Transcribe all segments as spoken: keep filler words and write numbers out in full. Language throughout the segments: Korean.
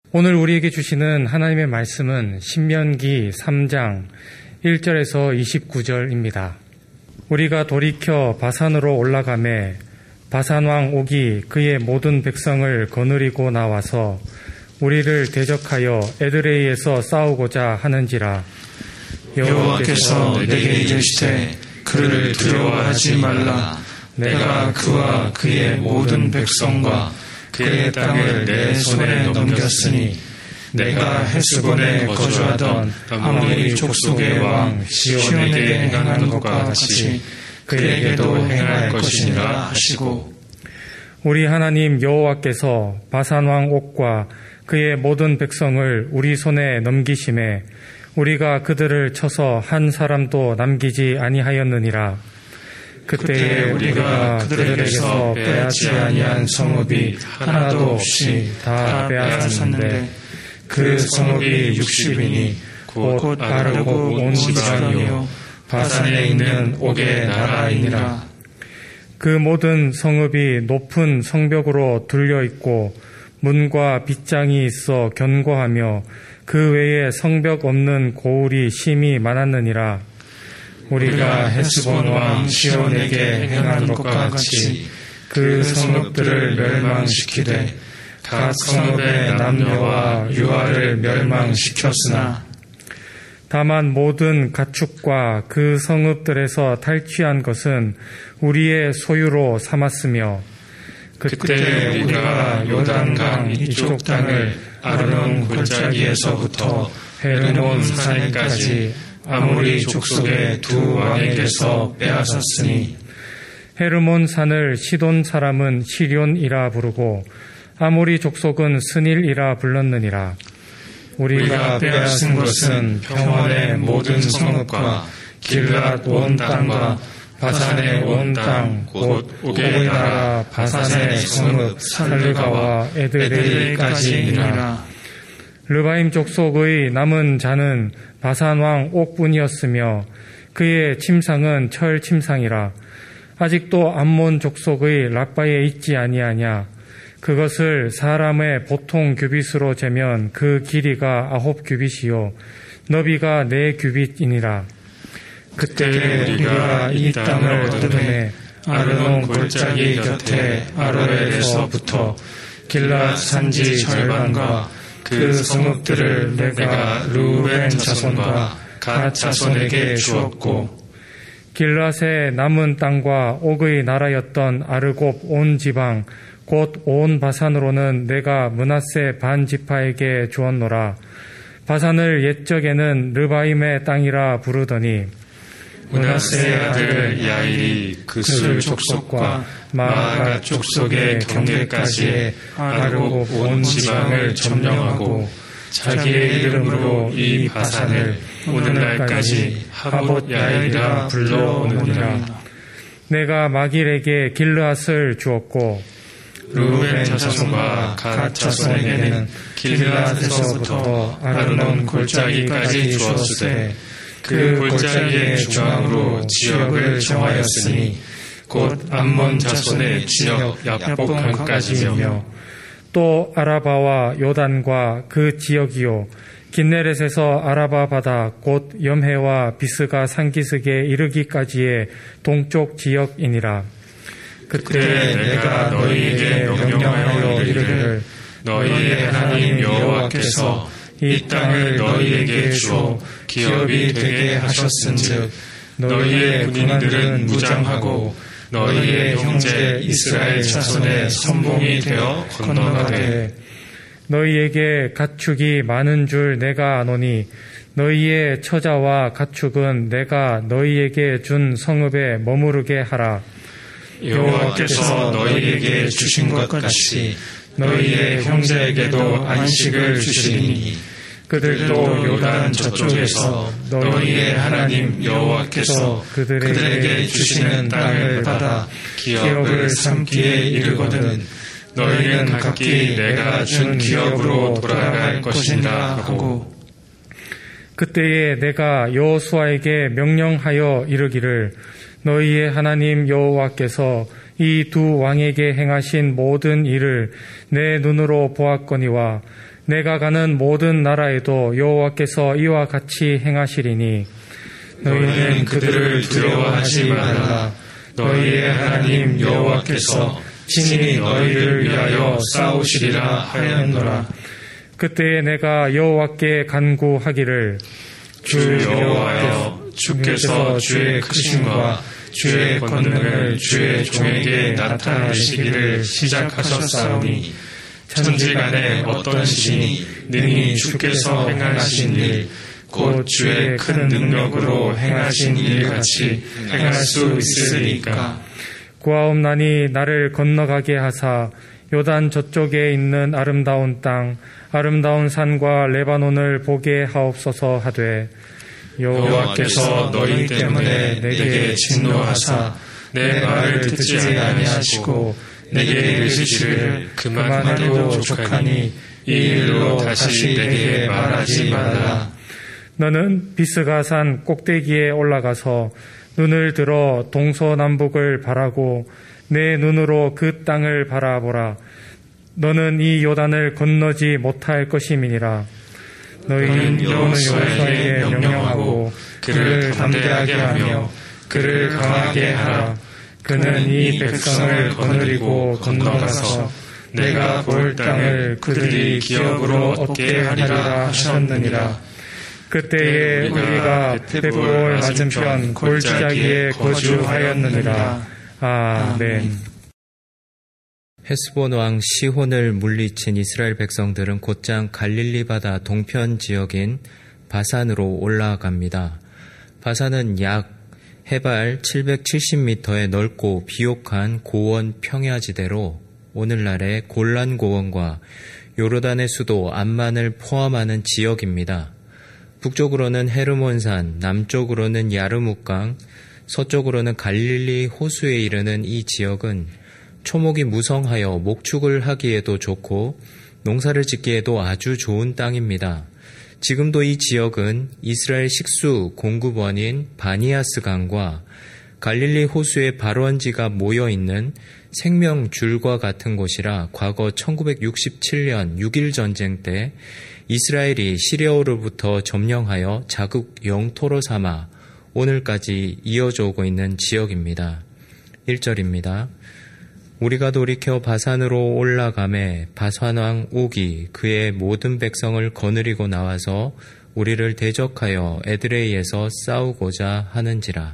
오늘 우리에게 주시는 하나님의 말씀은 신명기 삼 장 일 절에서 이십구 절입니다. 우리가 돌이켜 바산으로 올라가매 바산왕 옥이 그의 모든 백성을 거느리고 나와서 우리를 대적하여 에드레이에서 싸우고자 하는지라. 여호와께서 내게 이르시되 그를 두려워하지 말라. 내가 그와 그의 모든 백성과 그의 땅을 내 손에 넘겼으니 내가 헤스본에 거주하던 아모리 족속의 왕 시온에게 행한 것과 같이 그에게도 행할 것이니라 하시고, 우리 하나님 여호와께서 바산왕 옥과 그의 모든 백성을 우리 손에 넘기심에 우리가 그들을 쳐서 한 사람도 남기지 아니하였느니라. 그때에 우리가 그들에게서 빼앗지 아니한 성읍이 하나도 없이 다 빼앗았는데 그 성읍이 육십이니 곧 아르고 온 지방이요 바산에 있는 옥의 나라이니라. 그 모든 성읍이 높은 성벽으로 둘려 있고 문과 빗장이 있어 견고하며 그 외에 성벽 없는 고울이 심히 많았느니라. 우리가 헤스본 왕 시온에게 행한 것과 같이 그 성읍들을 멸망시키되 각 성읍의 남녀와 유아를 멸망시켰으나 다만 모든 가축과 그 성읍들에서 탈취한 것은 우리의 소유로 삼았으며, 그때 우리가 요단강 이쪽 땅을 아르논 골짜기에서부터 헤르몬 산까지 아모리 족속의 두 왕에게서 빼앗았으니, 헤르몬 산을 시돈 사람은 시련이라 부르고 아모리 족속은 스닐이라 불렀느니라. 우리가 빼앗은 것은 평원의 모든 성읍과 길랏 온 땅과 바산의 온 땅, 곧 옥의 나라 바산의 성읍 살르가와 에드레이까지니라. 르바임 족속의 남은 자는 바산왕 옥뿐이었으며 그의 침상은 철 침상이라. 아직도 암몬 족속의 라빠에 있지 아니하냐. 그것을 사람의 보통 규빗으로 재면 그 길이가 아홉 규빗이요 너비가 네 규빗이니라. 그때 우리가 이 땅을 얻음에 아르논 골짜기 곁에 아로엘에서부터 길랏 산지 절반과 그 성읍들을 내가 르우벤 자손과 갓 자손에게 주었고, 길랏의 남은 땅과 옥의 나라였던 아르곱 온 지방 곧 온 바산으로는 내가 므낫세 반 지파에게 주었노라. 바산을 옛적에는 르바임의 땅이라 부르더니 므낫세의 아들 야일이 그술 족속과 마아가 족속의 경계까지의 아르곱 온 지방을 점령하고 자기의 이름으로 이 바산을 오늘날까지 하봇 야일이라 불러오느니라. 내가 마길에게 길르앗을 주었고 르우벤 자손과 갓 자손에게는 길르앗에서부터 아르논 골짜기까지 주었으되 그 골짜기의 중앙으로 지역을 정하였으니 곧 암몬 자손의 지역 약복강까지며, 또 아라바와 요단과 그 지역이요 긴네렛에서 아라바 바다 곧 염해와 비스가 산기슭에 이르기까지의 동쪽 지역이니라. 그때 내가 너희에게 명령하여 이르기를 너희의 하나님 여호와께서 이 땅을 너희에게 주어 기업이 되게 하셨은즉 너희의 군인들은 무장하고 너희의 형제 이스라엘 자손의 선봉이 되어 건너가되, 너희에게 가축이 많은 줄 내가 아노니 너희의 처자와 가축은 내가 너희에게 준 성읍에 머무르게 하라. 여호와께서 너희에게 주신 것 같이 너희의 형제에게도 안식을 주시리니 그들도 요단 저쪽에서 너희의 하나님 여호와께서 그들에게 주시는 땅을 받아 기업을 삼기에 이르거든 너희는 각기 내가 준 기업으로 돌아갈 것이니라 하고, 그때에 내가 여호수아에게 명령하여 이르기를 너희의 하나님 여호와께서 이 두 왕에게 행하신 모든 일을 내 눈으로 보았거니와 내가 가는 모든 나라에도 여호와께서 이와 같이 행하시리니 너희는 그들을 두려워하지 말라. 너희의 하나님 여호와께서 친히 너희를 위하여 싸우시리라 하였노라. 그때에 내가 여호와께 간구하기를 주 여호와여, 주께서 주의 크심과 주의 권능을 주의 종에게 나타내시기를 시작하셨사오니 천지간에 어떤 신이 능히 주께서 행하신 일 곧 주의 큰 능력으로 행하신 일같이 행할 수 있으리까. 구하옵나니 나를 건너가게 하사 요단 저쪽에 있는 아름다운 땅 아름다운 산과 레바논을 보게 하옵소서 하되 여호와께서 너희 때문에 내게 진노하사 내 말을 듣지 아니하시고 내게 이르시기를 그만해도 족하니 이 일로 다시 내게 말하지 말라. 너는 비스가산 꼭대기에 올라가서 눈을 들어 동서남북을 바라고 내 눈으로 그 땅을 바라보라. 너는 이 요단을 건너지 못할 것임이니라. 너희는 여호수아에게 명령하고 그를 담대하게 하며 그를 강하게 하라. 그는 이 백성을 거느리고 건너가서 내가 볼 땅을 그들이 기업으로 얻게 하리라 하셨느니라. 그때에 우리가 벳볼 맞은편 골짜기에 거주하였느니라. 아멘. 헤스본 왕 시혼을 물리친 이스라엘 백성들은 곧장 갈릴리 바다 동편 지역인 바산으로 올라갑니다. 바산은 약 해발 칠백칠십 미터의 넓고 비옥한 고원 평야지대로 오늘날의 골란 고원과 요르단의 수도 암만을 포함하는 지역입니다. 북쪽으로는 헤르몬산, 남쪽으로는 야르묵강, 서쪽으로는 갈릴리 호수에 이르는 이 지역은 초목이 무성하여 목축을 하기에도 좋고 농사를 짓기에도 아주 좋은 땅입니다. 지금도 이 지역은 이스라엘 식수 공급원인 바니아스 강과 갈릴리 호수의 발원지가 모여있는 생명줄과 같은 곳이라 과거 천구백육십칠 년 육일 전쟁 때 이스라엘이 시리아로부터 점령하여 자국 영토로 삼아 오늘까지 이어져 오고 있는 지역입니다. 일 절입니다. 우리가 돌이켜 바산으로 올라가매 바산왕 옥이 그의 모든 백성을 거느리고 나와서 우리를 대적하여 에드레이에서 싸우고자 하는지라.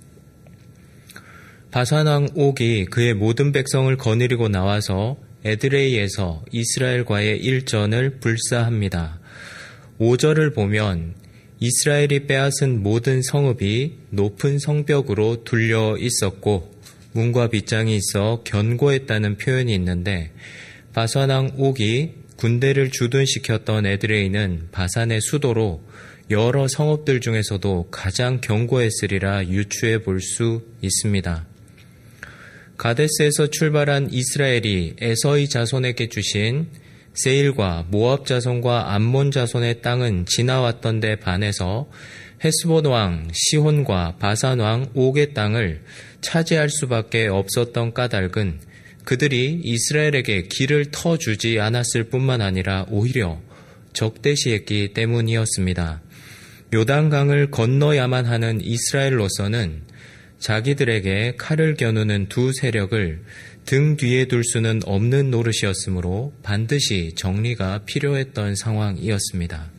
바산왕 옥이 그의 모든 백성을 거느리고 나와서 에드레이에서 이스라엘과의 일전을 불사합니다. 오 절을 보면 이스라엘이 빼앗은 모든 성읍이 높은 성벽으로 둘려 있었고 문과 빗장이 있어 견고했다는 표현이 있는데 바산왕 옥이 군대를 주둔시켰던 에드레이는 바산의 수도로 여러 성읍들 중에서도 가장 견고했으리라 유추해 볼 수 있습니다. 가데스에서 출발한 이스라엘이 에서의 자손에게 주신 세일과 모압 자손과 암몬 자손의 땅은 지나왔던 데 반해서 헤스본 왕 시혼과 바산 왕 옥의 땅을 차지할 수밖에 없었던 까닭은 그들이 이스라엘에게 길을 터주지 않았을 뿐만 아니라 오히려 적대시했기 때문이었습니다. 요단강을 건너야만 하는 이스라엘로서는 자기들에게 칼을 겨누는 두 세력을 등 뒤에 둘 수는 없는 노릇이었으므로 반드시 정리가 필요했던 상황이었습니다.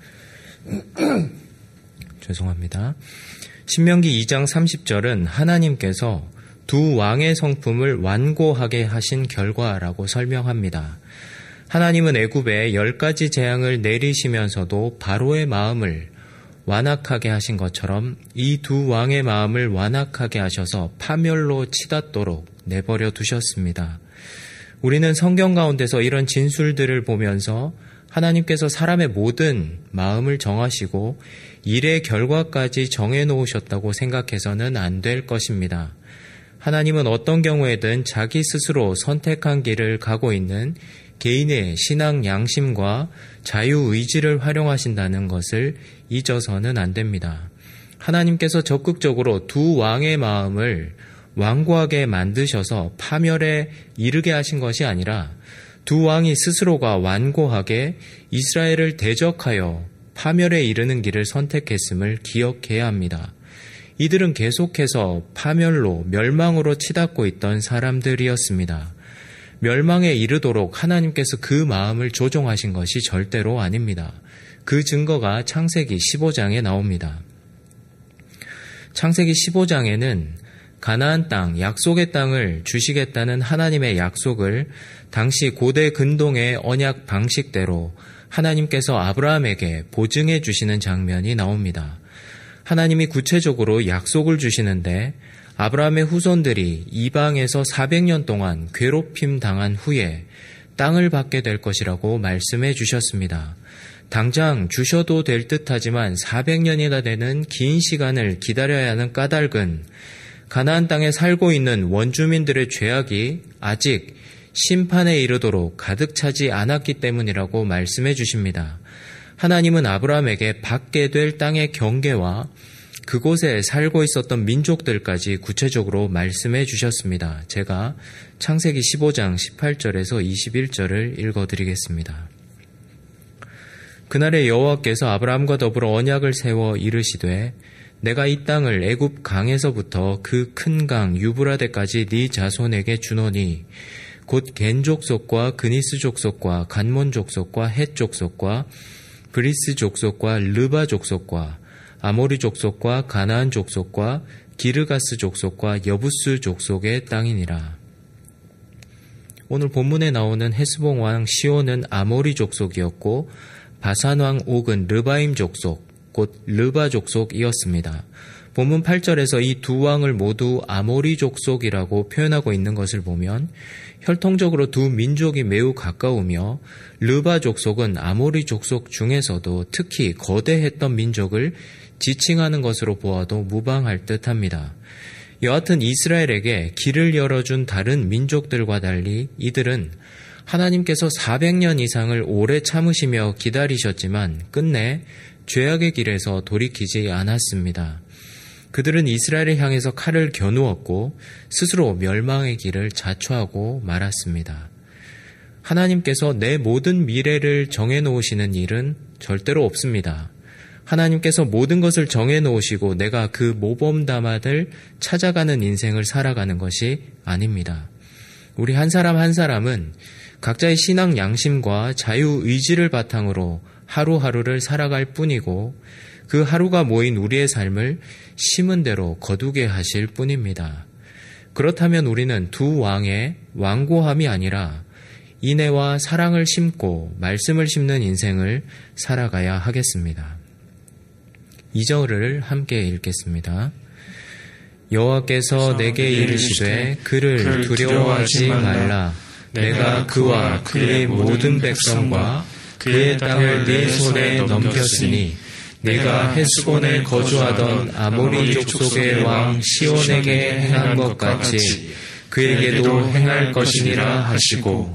죄송합니다. 신명기 이 장 삼십 절은 하나님께서 두 왕의 성품을 완고하게 하신 결과라고 설명합니다. 하나님은 애굽에 열 가지 재앙을 내리시면서도 바로의 마음을 완악하게 하신 것처럼 이 두 왕의 마음을 완악하게 하셔서 파멸로 치닫도록 내버려 두셨습니다. 우리는 성경 가운데서 이런 진술들을 보면서 하나님께서 사람의 모든 마음을 정하시고 일의 결과까지 정해놓으셨다고 생각해서는 안 될 것입니다. 하나님은 어떤 경우에든 자기 스스로 선택한 길을 가고 있는 개인의 신앙 양심과 자유의지를 활용하신다는 것을 잊어서는 안 됩니다. 하나님께서 적극적으로 두 왕의 마음을 완고하게 만드셔서 파멸에 이르게 하신 것이 아니라 두 왕이 스스로가 완고하게 이스라엘을 대적하여 파멸에 이르는 길을 선택했음을 기억해야 합니다. 이들은 계속해서 파멸로 멸망으로 치닫고 있던 사람들이었습니다. 멸망에 이르도록 하나님께서 그 마음을 조종하신 것이 절대로 아닙니다. 그 증거가 창세기 십오 장에 나옵니다. 창세기 십오 장에는 가나안 땅, 약속의 땅을 주시겠다는 하나님의 약속을 당시 고대 근동의 언약 방식대로 하나님께서 아브라함에게 보증해 주시는 장면이 나옵니다. 하나님이 구체적으로 약속을 주시는데 아브라함의 후손들이 이방에서 사백 년 동안 괴롭힘 당한 후에 땅을 받게 될 것이라고 말씀해 주셨습니다. 당장 주셔도 될 듯하지만 사백 년이나 되는 긴 시간을 기다려야 하는 까닭은 가나안 땅에 살고 있는 원주민들의 죄악이 아직 심판에 이르도록 가득 차지 않았기 때문이라고 말씀해 주십니다. 하나님은 아브라함에게 받게 될 땅의 경계와 그곳에 살고 있었던 민족들까지 구체적으로 말씀해 주셨습니다. 제가 창세기 십오 장 십팔 절에서 이십일 절을 읽어드리겠습니다. 그날에 여호와께서 아브라함과 더불어 언약을 세워 이르시되 내가 이 땅을 애굽 강에서부터 그 큰 강 유브라데까지 네 자손에게 주노니 곧 겐 족속과 그니스 족속과 간몬 족속과 헷 족속과 브리스 족속과 르바 족속과 아모리 족속과 가나안 족속과 기르가스 족속과 여부스 족속의 땅이니라. 오늘 본문에 나오는 헤스본 왕 시온은 아모리 족속이었고 바산 왕 옥은 르바임 족속, 곧 르바 족속이었습니다. 본문 팔 절에서 이 두 왕을 모두 아모리 족속이라고 표현하고 있는 것을 보면 혈통적으로 두 민족이 매우 가까우며 르바 족속은 아모리 족속 중에서도 특히 거대했던 민족을 지칭하는 것으로 보아도 무방할 듯합니다. 여하튼 이스라엘에게 길을 열어준 다른 민족들과 달리 이들은 하나님께서 사백 년 이상을 오래 참으시며 기다리셨지만 끝내 죄악의 길에서 돌이키지 않았습니다. 그들은 이스라엘을 향해서 칼을 겨누었고 스스로 멸망의 길을 자초하고 말았습니다. 하나님께서 내 모든 미래를 정해놓으시는 일은 절대로 없습니다. 하나님께서 모든 것을 정해놓으시고 내가 그 모범답안을 찾아가는 인생을 살아가는 것이 아닙니다. 우리 한 사람 한 사람은 각자의 신앙 양심과 자유의지를 바탕으로 하루하루를 살아갈 뿐이고 그 하루가 모인 우리의 삶을 심은 대로 거두게 하실 뿐입니다. 그렇다면 우리는 두 왕의 완고함이 아니라 인애와 사랑을 심고 말씀을 심는 인생을 살아가야 하겠습니다. 이 절을 함께 읽겠습니다. 여호와께서 내게 이르시되 그를 두려워하지 말라. 내가 그와 그의 모든 백성과 그의 땅을 네 손에 넘겼으니 내가 헤스본에 거주하던 아모리 족속의 왕 시온에게 행한 것 같이 그에게도 행할 것이니라 하시고,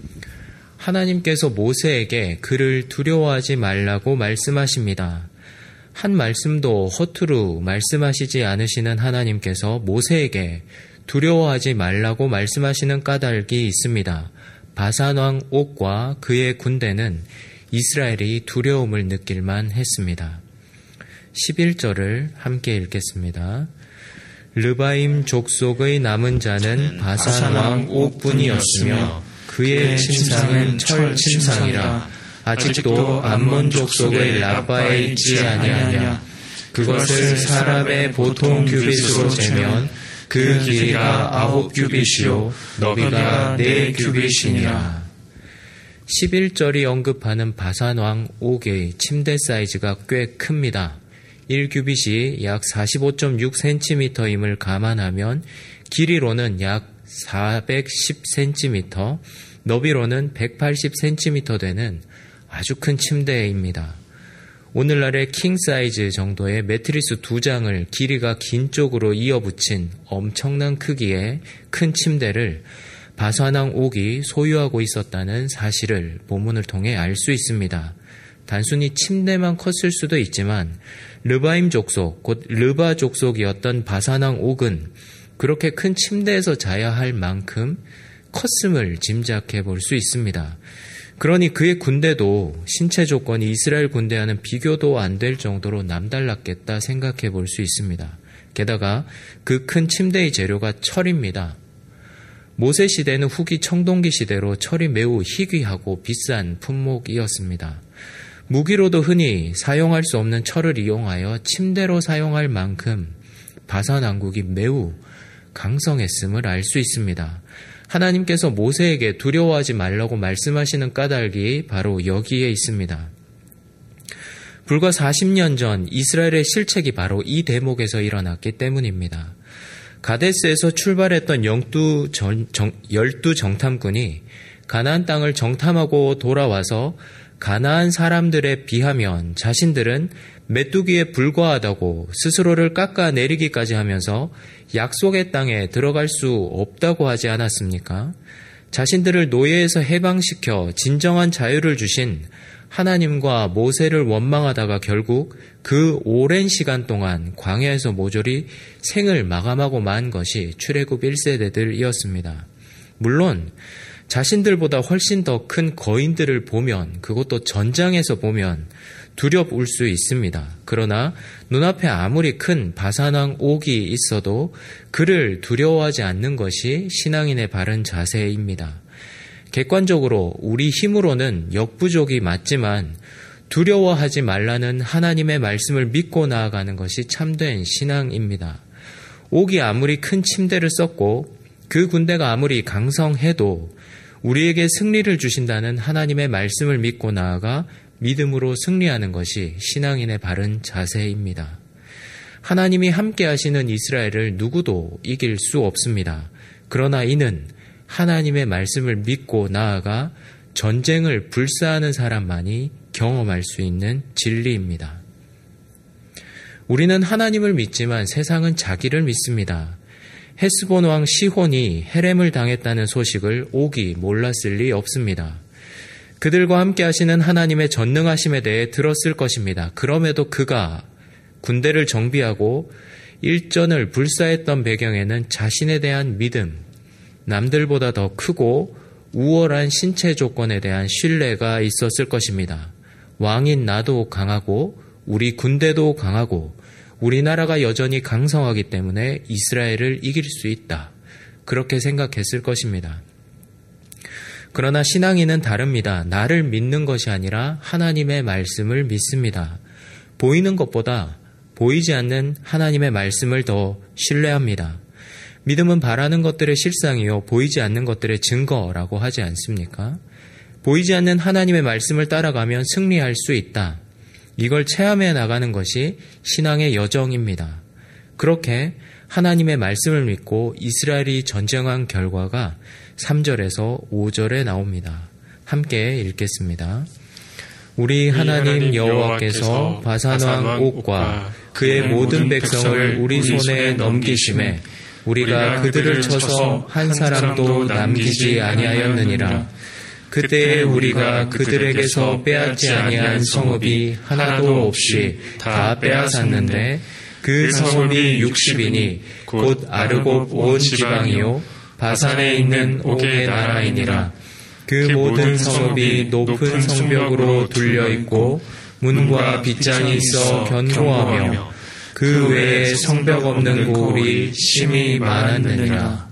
하나님께서 모세에게 그를 두려워하지 말라고 말씀하십니다. 한 말씀도 허투루 말씀하시지 않으시는 하나님께서 모세에게 두려워하지 말라고 말씀하시는 까닭이 있습니다. 바산 왕 옥과 그의 군대는 이스라엘이 두려움을 느낄만 했습니다. 십일 절을 함께 읽겠습니다. 르바임 족속의 남은 자는 바산 왕 옥뿐이었으며 그의 침상은 철 침상이라 아직도 암몬 족속의 라바에 있지 아니하냐. 그것을 사람의 보통 규빗으로 재면 그 길이가 아홉 규빗이요 너비가 네 규빗이니라. 십일 절이 언급하는 바산 왕 옥의 침대 사이즈가 꽤 큽니다. 일 규빗이 약 사십오 점 육 센티미터임을 감안하면 길이로는 약 사백십 센티미터, 너비로는 백팔십 센티미터 되는 아주 큰 침대입니다. 오늘날의 킹 사이즈 정도의 매트리스 두 장을 길이가 긴 쪽으로 이어붙인 엄청난 크기의 큰 침대를 바산 왕 옥이 소유하고 있었다는 사실을 본문을 통해 알 수 있습니다. 단순히 침대만 컸을 수도 있지만 르바임 족속, 곧 르바 족속이었던 바산 왕 옥은 그렇게 큰 침대에서 자야 할 만큼 컸음을 짐작해 볼 수 있습니다. 그러니 그의 군대도 신체 조건이 이스라엘 군대와는 비교도 안 될 정도로 남달랐겠다 생각해 볼 수 있습니다. 게다가 그 큰 침대의 재료가 철입니다. 모세 시대는 후기 청동기 시대로 철이 매우 희귀하고 비싼 품목이었습니다. 무기로도 흔히 사용할 수 없는 철을 이용하여 침대로 사용할 만큼 바산 왕국이 매우 강성했음을 알 수 있습니다. 하나님께서 모세에게 두려워하지 말라고 말씀하시는 까닭이 바로 여기에 있습니다. 불과 사십 년 전 이스라엘의 실책이 바로 이 대목에서 일어났기 때문입니다. 가데스에서 출발했던 열두 정, 정, 열두 정탐꾼이 가나안 땅을 정탐하고 돌아와서 가나안 사람들에 비하면 자신들은 메뚜기에 불과하다고 스스로를 깎아내리기까지 하면서 약속의 땅에 들어갈 수 없다고 하지 않았습니까? 자신들을 노예에서 해방시켜 진정한 자유를 주신 하나님과 모세를 원망하다가 결국 그 오랜 시간 동안 광야에서 모조리 생을 마감하고 만 것이 출애굽 일 세대들이었습니다. 물론 자신들보다 훨씬 더 큰 거인들을 보면, 그것도 전장에서 보면 두렵울 수 있습니다. 그러나 눈앞에 아무리 큰 바산왕 옥이 있어도 그를 두려워하지 않는 것이 신앙인의 바른 자세입니다. 객관적으로 우리 힘으로는 역부족이 맞지만 두려워하지 말라는 하나님의 말씀을 믿고 나아가는 것이 참된 신앙입니다. 옥이 아무리 큰 침대를 썼고 그 군대가 아무리 강성해도 우리에게 승리를 주신다는 하나님의 말씀을 믿고 나아가 믿음으로 승리하는 것이 신앙인의 바른 자세입니다. 하나님이 함께 하시는 이스라엘을 누구도 이길 수 없습니다. 그러나 이는 하나님의 말씀을 믿고 나아가 전쟁을 불사하는 사람만이 경험할 수 있는 진리입니다. 우리는 하나님을 믿지만 세상은 자기를 믿습니다. 헤스본 왕 시혼이 헤렘을 당했다는 소식을 옥이 몰랐을 리 없습니다. 그들과 함께 하시는 하나님의 전능하심에 대해 들었을 것입니다. 그럼에도 그가 군대를 정비하고 일전을 불사했던 배경에는 자신에 대한 믿음, 남들보다 더 크고 우월한 신체 조건에 대한 신뢰가 있었을 것입니다. 왕인 나도 강하고 우리 군대도 강하고 우리나라가 여전히 강성하기 때문에 이스라엘을 이길 수 있다. 그렇게 생각했을 것입니다. 그러나 신앙인은 다릅니다. 나를 믿는 것이 아니라 하나님의 말씀을 믿습니다. 보이는 것보다 보이지 않는 하나님의 말씀을 더 신뢰합니다. 믿음은 바라는 것들의 실상이요 보이지 않는 것들의 증거라고 하지 않습니까? 보이지 않는 하나님의 말씀을 따라가면 승리할 수 있다. 이걸 체험해 나가는 것이 신앙의 여정입니다. 그렇게 하나님의 말씀을 믿고 이스라엘이 전쟁한 결과가 삼 절에서 오 절에 나옵니다. 함께 읽겠습니다. 우리 하나님 여호와께서 바산왕 옥과 그의 모든 백성을 우리 손에 넘기심에 우리가 그들을 쳐서 한 사람도 남기지 아니하였느니라. 그때에 우리가 그들에게서 빼앗지 아니한 성읍이 하나도 없이 다 빼앗았는데 그 성읍이 육십이니 곧 아르곱 온 지방이요 바산에 있는 옥의 나라이니라. 그 모든 성읍이 높은 성벽으로 둘려있고 문과 빗장이 있어 견고하며 그 외에 성벽 없는 고을이 심히 많았느니라.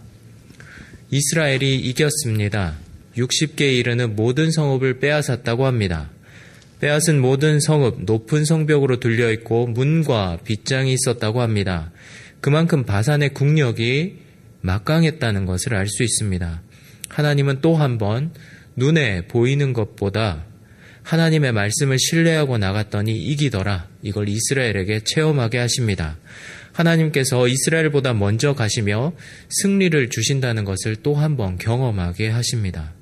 이스라엘이 이겼습니다. 육십 개에 이르는 모든 성읍을 빼앗았다고 합니다. 빼앗은 모든 성읍 높은 성벽으로 둘려있고 문과 빗장이 있었다고 합니다. 그만큼 바산의 국력이 막강했다는 것을 알 수 있습니다. 하나님은 또 한 번 눈에 보이는 것보다 하나님의 말씀을 신뢰하고 나갔더니 이기더라. 이걸 이스라엘에게 체험하게 하십니다. 하나님께서 이스라엘보다 먼저 가시며 승리를 주신다는 것을 또 한 번 경험하게 하십니다.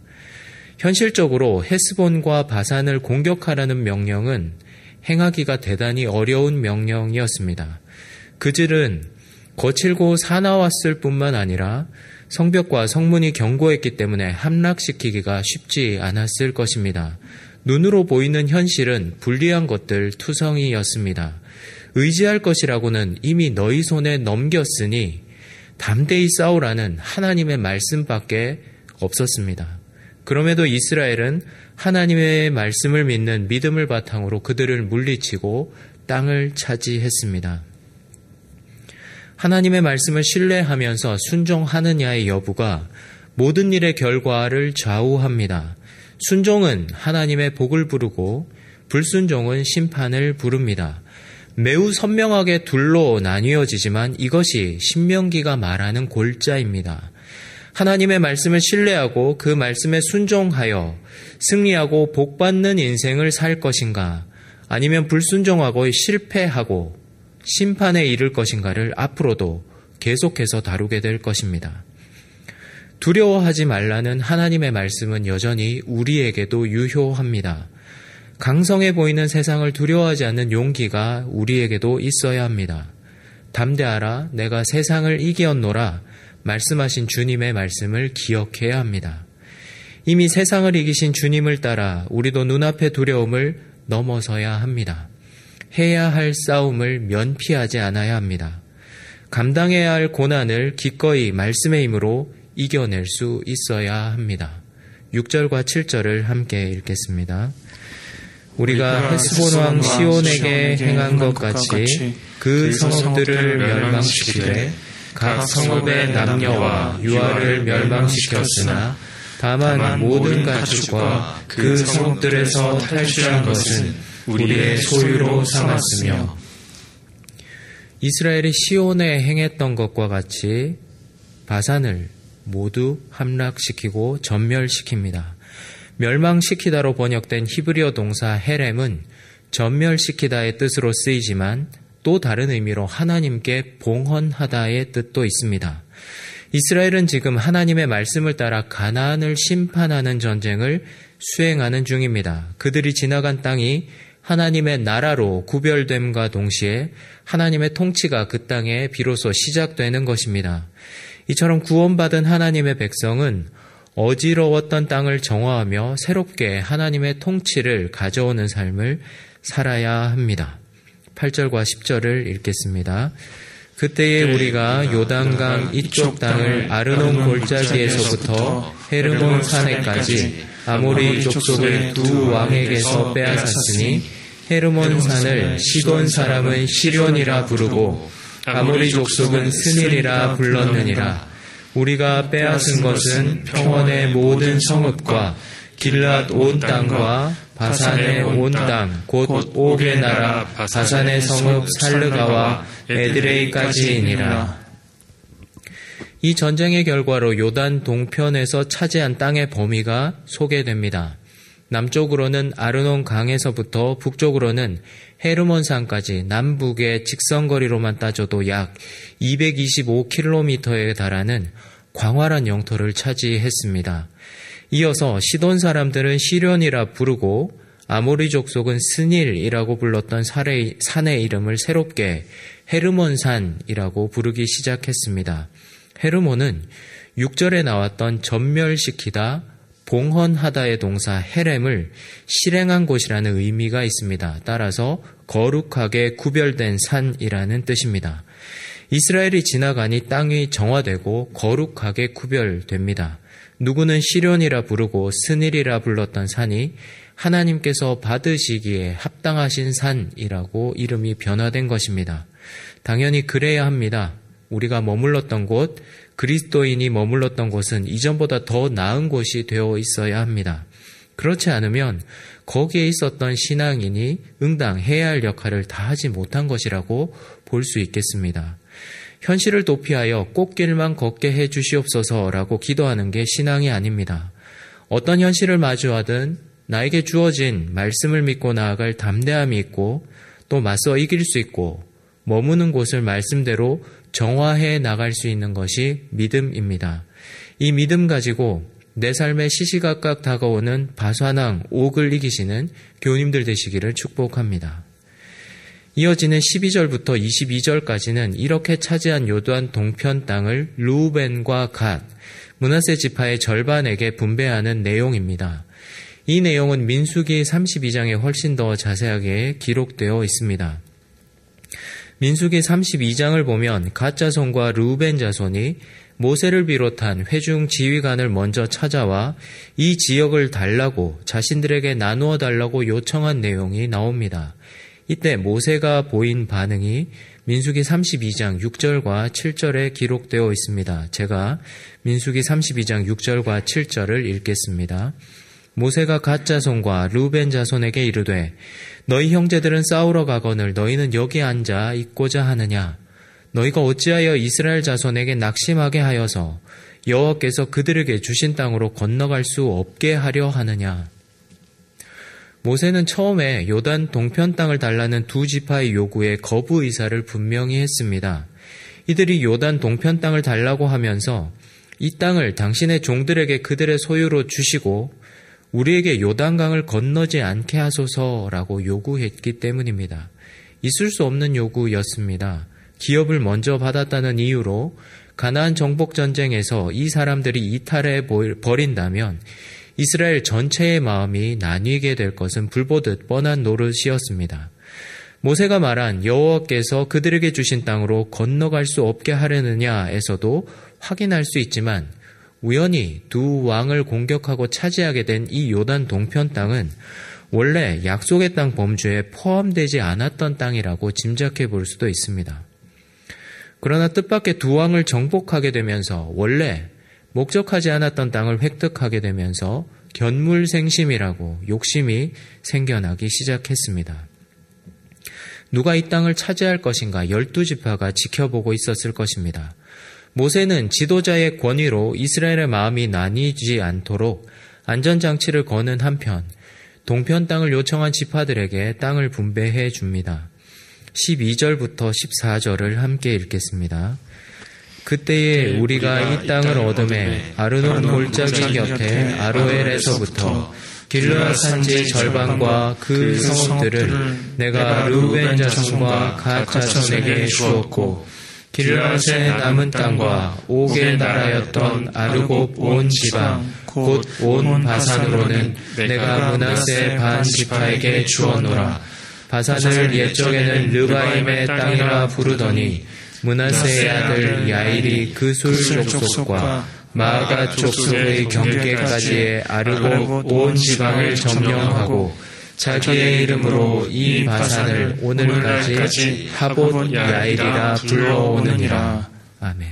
현실적으로 헤스본과 바산을 공격하라는 명령은 행하기가 대단히 어려운 명령이었습니다. 그들은 거칠고 사나웠을 뿐만 아니라 성벽과 성문이 견고했기 때문에 함락시키기가 쉽지 않았을 것입니다. 눈으로 보이는 현실은 불리한 것들 투성이였습니다. 의지할 것이라고는 이미 너희 손에 넘겼으니 담대히 싸우라는 하나님의 말씀밖에 없었습니다. 그럼에도 이스라엘은 하나님의 말씀을 믿는 믿음을 바탕으로 그들을 물리치고 땅을 차지했습니다. 하나님의 말씀을 신뢰하면서 순종하느냐의 여부가 모든 일의 결과를 좌우합니다. 순종은 하나님의 복을 부르고 불순종은 심판을 부릅니다. 매우 선명하게 둘로 나뉘어지지만 이것이 신명기가 말하는 골자입니다. 하나님의 말씀을 신뢰하고 그 말씀에 순종하여 승리하고 복받는 인생을 살 것인가, 아니면 불순종하고 실패하고 심판에 이를 것인가를 앞으로도 계속해서 다루게 될 것입니다. 두려워하지 말라는 하나님의 말씀은 여전히 우리에게도 유효합니다. 강성해 보이는 세상을 두려워하지 않는 용기가 우리에게도 있어야 합니다. 담대하라, 내가 세상을 이기었노라 말씀하신 주님의 말씀을 기억해야 합니다. 이미 세상을 이기신 주님을 따라 우리도 눈앞의 두려움을 넘어서야 합니다. 해야 할 싸움을 면피하지 않아야 합니다. 감당해야 할 고난을 기꺼이 말씀의 힘으로 이겨낼 수 있어야 합니다. 육 절과 칠 절을 함께 읽겠습니다. 우리가 헤스본 왕 시온에게 행한 것 같이 그 성읍들을 멸망시키되 각 성읍의 남녀와 유아를 멸망시켰으나 다만 모든 가축과 그 성읍들에서 탈취한 것은 우리의 소유로 삼았으며, 이스라엘이 시온에 행했던 것과 같이 바산을 모두 함락시키고 전멸시킵니다. 멸망시키다로 번역된 히브리어 동사 헤렘은 전멸시키다의 뜻으로 쓰이지만 또 다른 의미로 하나님께 봉헌하다의 뜻도 있습니다. 이스라엘은 지금 하나님의 말씀을 따라 가나안을 심판하는 전쟁을 수행하는 중입니다. 그들이 지나간 땅이 하나님의 나라로 구별됨과 동시에 하나님의 통치가 그 땅에 비로소 시작되는 것입니다. 이처럼 구원받은 하나님의 백성은 어지러웠던 땅을 정화하며 새롭게 하나님의 통치를 가져오는 삶을 살아야 합니다. 팔 절과 십 절을 읽겠습니다. 그때에 우리가 요단강 이쪽 땅을 아르논 골짜기에서부터 헤르몬 산에까지 아모리 족속의 두 왕에게서 빼앗았으니 헤르몬 산을 시돈 사람은 시련이라 부르고 아모리 족속은 스닐이라 불렀느니라. 우리가 빼앗은 것은 평원의 모든 성읍과 길랏 온 땅과 바산의 온 땅, 곧 옥의 나라 바산의 성읍 살르가와 에드레이까지이니라. 이 전쟁의 결과로 요단 동편에서 차지한 땅의 범위가 소개됩니다. 남쪽으로는 아르논 강에서부터 북쪽으로는 헤르몬 산까지 남북의 직선거리로만 따져도 약 이백이십오 킬로미터에 달하는 광활한 영토를 차지했습니다. 이어서 시돈 사람들은 시련이라 부르고 아모리 족속은 스닐이라고 불렀던 산의 이름을 새롭게 헤르몬산이라고 부르기 시작했습니다. 헤르몬은 육 절에 나왔던 전멸시키다, 봉헌하다의 동사 헤렘을 실행한 곳이라는 의미가 있습니다. 따라서 거룩하게 구별된 산이라는 뜻입니다. 이스라엘이 지나가니 땅이 정화되고 거룩하게 구별됩니다. 누구는 시련이라 부르고 스닐이라 불렀던 산이 하나님께서 받으시기에 합당하신 산이라고 이름이 변화된 것입니다. 당연히 그래야 합니다. 우리가 머물렀던 곳, 그리스도인이 머물렀던 곳은 이전보다 더 나은 곳이 되어 있어야 합니다. 그렇지 않으면 거기에 있었던 신앙인이 응당해야 할 역할을 다하지 못한 것이라고 볼 수 있겠습니다. 현실을 도피하여 꽃길만 걷게 해 주시옵소서라고 기도하는 게 신앙이 아닙니다. 어떤 현실을 마주하든 나에게 주어진 말씀을 믿고 나아갈 담대함이 있고 또 맞서 이길 수 있고 머무는 곳을 말씀대로 정화해 나갈 수 있는 것이 믿음입니다. 이 믿음 가지고 내 삶에 시시각각 다가오는 바산왕 옥을 이기시는 교우님들 되시기를 축복합니다. 이어지는 십이 절부터 이십이 절까지는 이렇게 차지한 요단 동편 땅을 르우벤과 갓, 므낫세 지파의 절반에게 분배하는 내용입니다. 이 내용은 민수기 삼십이 장에 훨씬 더 자세하게 기록되어 있습니다. 민수기 삼십이 장을 보면 갓 자손과 르우벤 자손이 모세를 비롯한 회중 지휘관을 먼저 찾아와 이 지역을 달라고 자신들에게 나누어 달라고 요청한 내용이 나옵니다. 이때 모세가 보인 반응이 민수기 삼십이 장 육 절과 칠 절에 기록되어 있습니다. 제가 민수기 삼십이 장 육 절과 칠 절을 읽겠습니다. 모세가 갓 자손과 르우벤 자손에게 이르되 너희 형제들은 싸우러 가거늘 너희는 여기 앉아 있고자 하느냐? 너희가 어찌하여 이스라엘 자손에게 낙심하게 하여서 여호와께서 그들에게 주신 땅으로 건너갈 수 없게 하려 하느냐? 모세는 처음에 요단 동편 땅을 달라는 두 지파의 요구에 거부 의사를 분명히 했습니다. 이들이 요단 동편 땅을 달라고 하면서 이 땅을 당신의 종들에게 그들의 소유로 주시고 우리에게 요단강을 건너지 않게 하소서라고 요구했기 때문입니다. 있을 수 없는 요구였습니다. 기업을 먼저 받았다는 이유로 가나안 정복 전쟁에서 이 사람들이 이탈해 버린다면 이스라엘 전체의 마음이 나뉘게 될 것은 불보듯 뻔한 노릇이었습니다. 모세가 말한 여호와께서 그들에게 주신 땅으로 건너갈 수 없게 하려느냐에서도 확인할 수 있지만 우연히 두 왕을 공격하고 차지하게 된 이 요단 동편 땅은 원래 약속의 땅 범주에 포함되지 않았던 땅이라고 짐작해 볼 수도 있습니다. 그러나 뜻밖의 두 왕을 정복하게 되면서 원래 목적하지 않았던 땅을 획득하게 되면서 견물생심이라고 욕심이 생겨나기 시작했습니다. 누가 이 땅을 차지할 것인가 열두 지파가 지켜보고 있었을 것입니다. 모세는 지도자의 권위로 이스라엘의 마음이 나뉘지 않도록 안전장치를 거는 한편 동편 땅을 요청한 지파들에게 땅을 분배해 줍니다. 십이 절부터 십사 절을 함께 읽겠습니다. 그때에 우리가 이 땅을 얻음에 아르논 골짜기 곁에 아로엘에서부터 길르앗 산지 절반과 그 성읍들을 내가 르우벤 자손과 갓 자손에게 주었고 길르앗의 남은 땅과 옥의 나라였던 아르곱 온 지방 곧 온 바산으로는 내가 므낫세 반 지파에게 주었노라. 바산을 옛적에는 르바임의 땅이라 부르더니 므낫세의 아들 야일이 그술 족속과 마아가 족속의 경계까지의 아르곱 온 지방을 점령하고 자기의 이름으로 이 바산을 오늘까지 하봇 야일이라 불러오느니라. 아멘.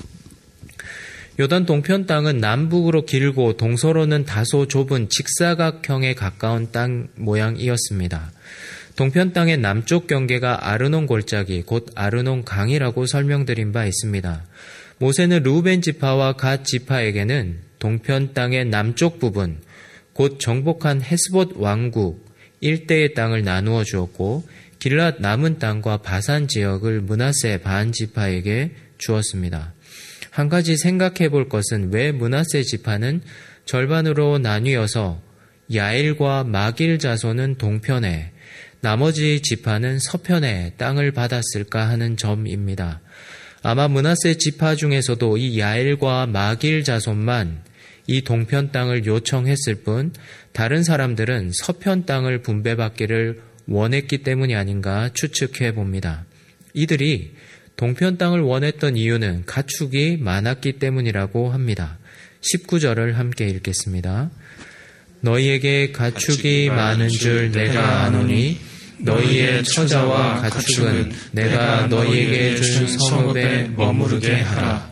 요단 동편 땅은 남북으로 길고 동서로는 다소 좁은 직사각형에 가까운 땅 모양이었습니다. 동편 땅의 남쪽 경계가 아르논 골짜기 곧 아르논 강이라고 설명드린 바 있습니다. 모세는 르우벤 지파와 갓 지파에게는 동편 땅의 남쪽 부분 곧 정복한 헤스봇 왕국 일대의 땅을 나누어 주었고 길앗 남은 땅과 바산 지역을 므낫세 반 지파에게 주었습니다. 한 가지 생각해 볼 것은 왜 므낫세 지파는 절반으로 나뉘어서 야일과 마길 자손은 동편에 나머지 지파는 서편에 땅을 받았을까 하는 점입니다. 아마 므낫세 지파 중에서도 이 야일과 마길 자손만 이 동편 땅을 요청했을 뿐 다른 사람들은 서편 땅을 분배받기를 원했기 때문이 아닌가 추측해 봅니다. 이들이 동편 땅을 원했던 이유는 가축이 많았기 때문이라고 합니다. 십구 절을 함께 읽겠습니다. 너희에게 가축이 많은 줄 내가 아노니 너희의 처자와 가축은 내가 너희에게 준 성읍에 머무르게 하라.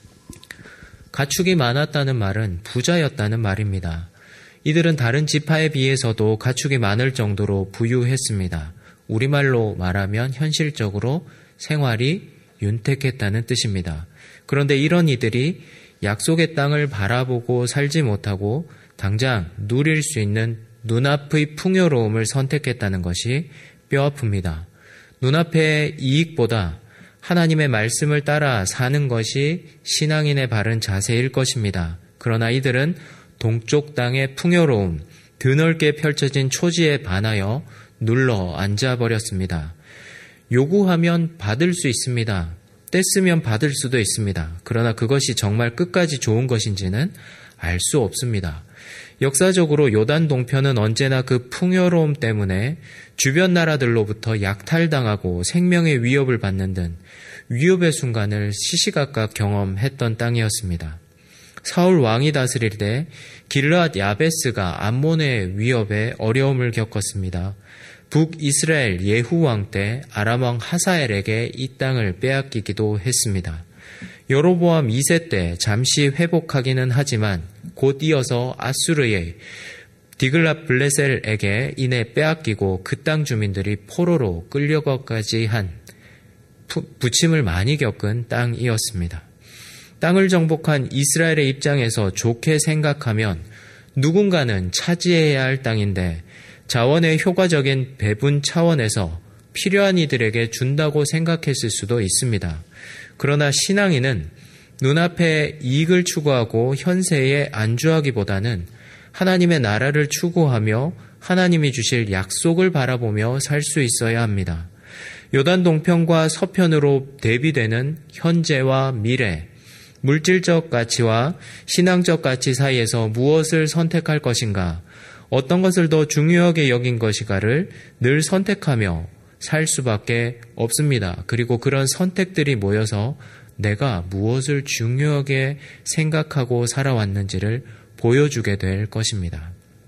가축이 많았다는 말은 부자였다는 말입니다. 이들은 다른 지파에 비해서도 가축이 많을 정도로 부유했습니다. 우리말로 말하면 현실적으로 생활이 윤택했다는 뜻입니다. 그런데 이런 이들이 약속의 땅을 바라보고 살지 못하고 당장 누릴 수 있는 눈앞의 풍요로움을 선택했다는 것이 뼈아픕니다. 눈앞의 이익보다 하나님의 말씀을 따라 사는 것이 신앙인의 바른 자세일 것입니다. 그러나 이들은 동쪽 땅의 풍요로움, 드넓게 펼쳐진 초지에 반하여 눌러 앉아버렸습니다. 요구하면 받을 수 있습니다. 떼쓰면 받을 수도 있습니다. 그러나 그것이 정말 끝까지 좋은 것인지는 알 수 없습니다. 역사적으로 요단 동편은 언제나 그 풍요로움 때문에 주변 나라들로부터 약탈당하고 생명의 위협을 받는 등 위협의 순간을 시시각각 경험했던 땅이었습니다. 사울 왕이 다스릴 때 길르앗 야베스가 암몬의 위협에 어려움을 겪었습니다. 북이스라엘 예후 왕 때 아람 왕 하사엘에게 이 땅을 빼앗기기도 했습니다. 여로보암 이 세 때 잠시 회복하기는 하지만 곧 이어서 아수르의 디글랏 블레셀에게 이내 빼앗기고 그 땅 주민들이 포로로 끌려가까지 한 부침을 많이 겪은 땅이었습니다. 땅을 정복한 이스라엘의 입장에서 좋게 생각하면 누군가는 차지해야 할 땅인데 자원의 효과적인 배분 차원에서 필요한 이들에게 준다고 생각했을 수도 있습니다. 그러나 신앙인은 눈앞에 이익을 추구하고 현세에 안주하기보다는 하나님의 나라를 추구하며 하나님이 주실 약속을 바라보며 살 수 있어야 합니다. 요단 동편과 서편으로 대비되는 현재와 미래, 물질적 가치와 신앙적 가치 사이에서 무엇을 선택할 것인가, 어떤 것을 더 중요하게 여긴 것인가를 늘 선택하며 살 수밖에 없습니다. 그리고 그런 선택들이 모여서 내가 무엇을 중요하게 생각하고 살아왔는지를 보여주게 될 것입니다.